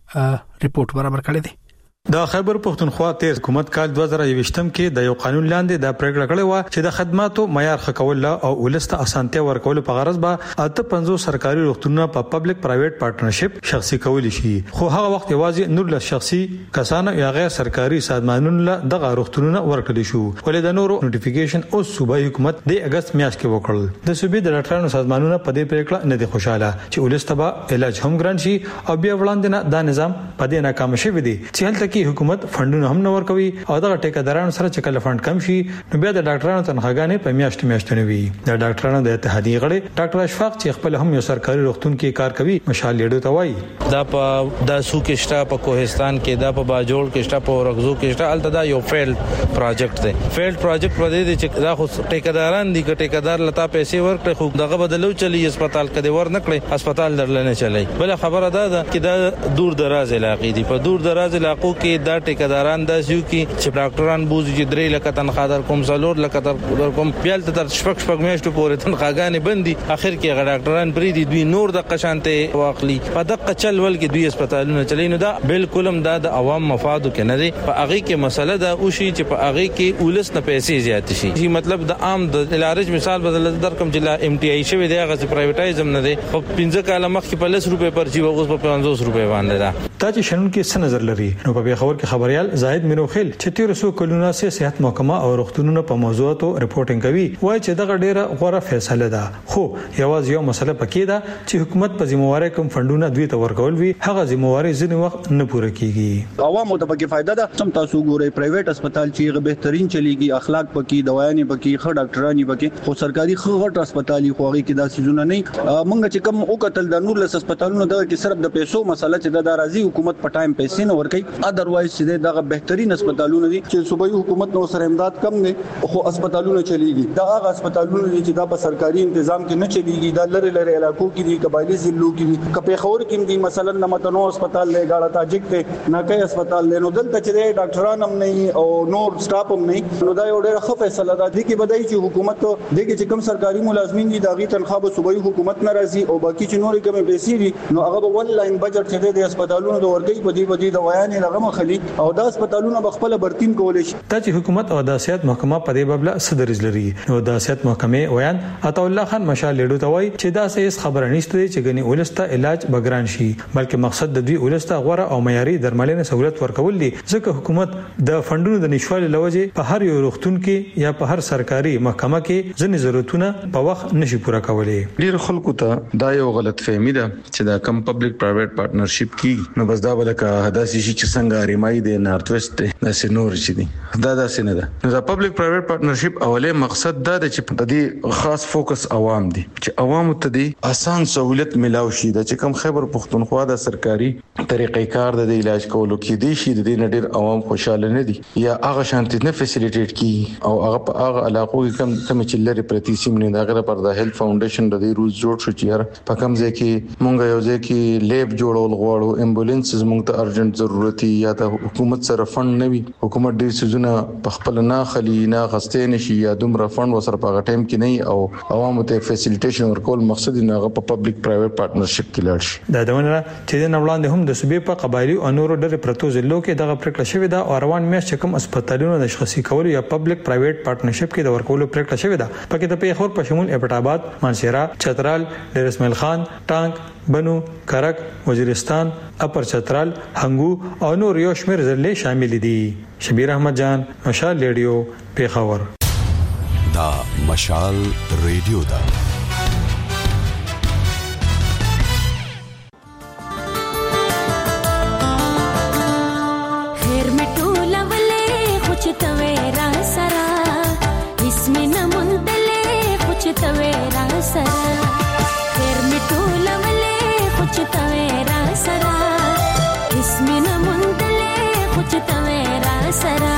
ریپورت برابر کړی دی. د خیبر پښتونخوا تیر حکومت کال 2020م کې د یو قانون لاندې د پریکړه کړې و چې د خدماتو معیار ښه کول او ولسته اسانتیا ورکول په غرض به 50 سرکاري روغتونونه په پبلک پرایویټ پارټنرشپ شخصي کول شي. خو هغه وخت یوازې 19 شخصي کسانو یا غیر سرکاري سازمانونو له دغه روغتونونه ورکړل شو. ولې د نورو نوټیفیکیشن او صوبایي حکومت د اگست میاشت کې وکړل. د صوبې د ډاکټرانو سازمانونو په دې پریکړه نه دي خوشاله چې ولسته به علاج هم ګران شي او بیا وړاندې نه دا نظام په دې ناکام شوی دی چې هلته کې حکومت فندونه هم نه ورکوي او دغه ټیکدارانو سره چې کله فند کم شي نو بیا د ډاکټرانو تنخواګانې په میاشتو وي. د ډاکټرانو د اتحادیې غړي ډاکټر اشفاق چې خپل هم یو سرکاري روغتون کې کار کوي مشال لیډو ته وایي دا په داسو کې شته په کوهستان کې دا په باجوړ کې شته په ورغزو کې شته الته دا یو فیلډ پروجیکټ دی. فیلډ پروجیکټ په دې چې دا خو ټیکداران دي چې ټیکدار لتا پیسې ورکړي خو دغه بدلو چلی هسپتال کده ور نکړي هسپتال درلنه چلی. بل خبره ده چې دا دور دراز علاقې دي. په دور دراز علاقو کې دا ټیکداران د یو کې چې ډاکټران بوزي چې 3 لک تنخواه در کوم سلور لک در کوم بیل تر شپږ میاشتو پورې تنخواګانې بندي. اخر کې غ ډاکټران پری دي دوی نور د قشانته واخلي په دغه چل ول کې دوی هسپتالونه چلینو. دا بالکل هم د عوام مفادو کې نه دي. په هغه کې مسله دا او شي چې په هغه کې ولس نه پیسې زیات شي. چې مطلب د عام د علاج مثال بدل در کوم چې ام ټي آی شوی دی هغه پرایویټایزم نه دی. په 15 کال مخکې په 10 روپے پرچی وغوس په 500 روپے باندې دا. تا چې شنن کې څه نظر لري نو په خبر کې خبريال زاهد مینوخیل چې 1300 کلونه سه صحت محکمه او روغتونونو په موضوعاتو ریپورتینګ کوي وایي چې دغه ډیره غوړه فیصله ده. خو یوازې یو مسله پکې ده چې حکومت په ذمہواری کوم فندونه دوی ته ورکول وي هغه ذمہواری ځینې وخت نه پوره کیږي. عوامو ته پکې فائدہ ده. سم تاسو ګورئ پرایویټ هسپتال چې بهترین چلیږي اخلاق پکې دوايانې پکې ښه ډاکټرانی پکې خو سرکاري غټ هسپتالي خو هغه کې دا سيزونه نه. مونږ چې کوم او قتل د نور لس هسپتالونو دغه کې صرف د پیسو مسله چې د راضي حکومت په ټایم پیسې نه ورکړي اذروایز چې دغه بهترین هسپتالونه دي چې صوبایي حکومت نو سره امداد کم نه خو هسپتالونه چلیږي. دا هغه هسپتالونه دي چې دا په سرکاري تنظیم کې نه چلیږي. دا لری علاقو کې دي قبایلی ضلعو کې دي کپه خور کې دي مثلا نمتنو هسپتال له غاړه تاجک ته نه کوي هسپتال له نو دلته چې ډاکټران هم نه او نور سټاف هم نه نو دا یو ډېر ښه فیصله ده. دي کې بدای چې حکومت دغه چې کوم سرکاري ملازمین دي داغي تنخواه به صوبایي حکومت ناراضي او باقي چې نور کوم پیسې دي نو هغه ون لاین بجټ چې د هسپتالونو د ورګي بدی دوايانې لغه مخلي او دا هسپتالونه بخپل برتین کولای شي. ته چې حکومت او د سیاست محکمه په دې بابل صدرز لري نو د سیاست محکمه ویان عطا الله خان مشال لیډو ته وایي چې دا هیڅ خبره نشته چې غني ولسته علاج بګران شي بلکې مقصد د دوی ولسته غوړه او معیاري درملنه سہولت ورکول دي ځکه حکومت د فندونو د نشوالي لوجه په هر یو روغتون کې یا په هر سرکاري محکمه کې ځینې ضرورتونه په وخت نشي پوره کولای. ډیر خلکو ته دا یو غلط فهمي ده چې دا کم پبلک پرایویټ پارټنرشپ کې نو بس دا ولکه هداسي شي چې څنګه ریمای دی نارت ویسټ د سينور چي دي دا داسې نه ده. نو دا پبلک پرایویټ پارټنرشپ اوله مقصد دا د چې په دې خاص فوکس عوام دي چې عوام ته دي آسان سہولت ملاو شي د چې کم خیبر پښتونخوا د سرکاري طریقې کار د علاج کولو کې دي شي د دې نډیر عوام خوشاله نه دي یا هغه شانتي نه فیسیلیټیټ کی او هغه علاقو کې کم چې لري پرتی سیم نه دا غره پر د هیلث فاونډیشن د دې روز جوړ شو چې هر په کم ځای کې مونږ یو ځای کې لیب جوړول غواړو امبولانسز مونږ ته ارجنټ ضرورت یا د حکومت سره فند نه وي حکومت ډیر سيزونه په خپل نه خلی نه غستې نشي یا دومره فند وسره په ټایم کې نه او عوامو ته فیسیلیټیشن ورکول مقصد نه غو په پبلک پرایویټ پارټنرشپ کې لړ شي. دا دونه چې د وړاندې هم د صوبې په قبایلی او نورو ډېر پروتو ضلعو کې دغه پریکړه شوې ده او روان میاشت کوم هسپتالونو د شخصي کول یا پبلک پرایویټ پارټنرشپ کې د ورکولو پریکړه شوې ده پکې د پیښور په شمول ابټ آباد مانسیرا چترال ډیر اسماعیل خان ټانک بنو کرک وزیرستان اپر چترال هنګو او نور یو شمېر ضلع شامل دي. شبیر احمد جان مشال ریډیو پیښور. دا مشال ریډیو دا خیر مټوله ولې خوچ تویرا سرا اسمه نمندلې خوچ تویرا سرا خیر مټوله ولې خوچ سرا اسمه نمندلې خو چې ته را سرا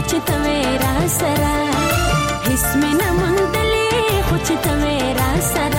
سرا اسمه نمندلې خو چې ته را سرا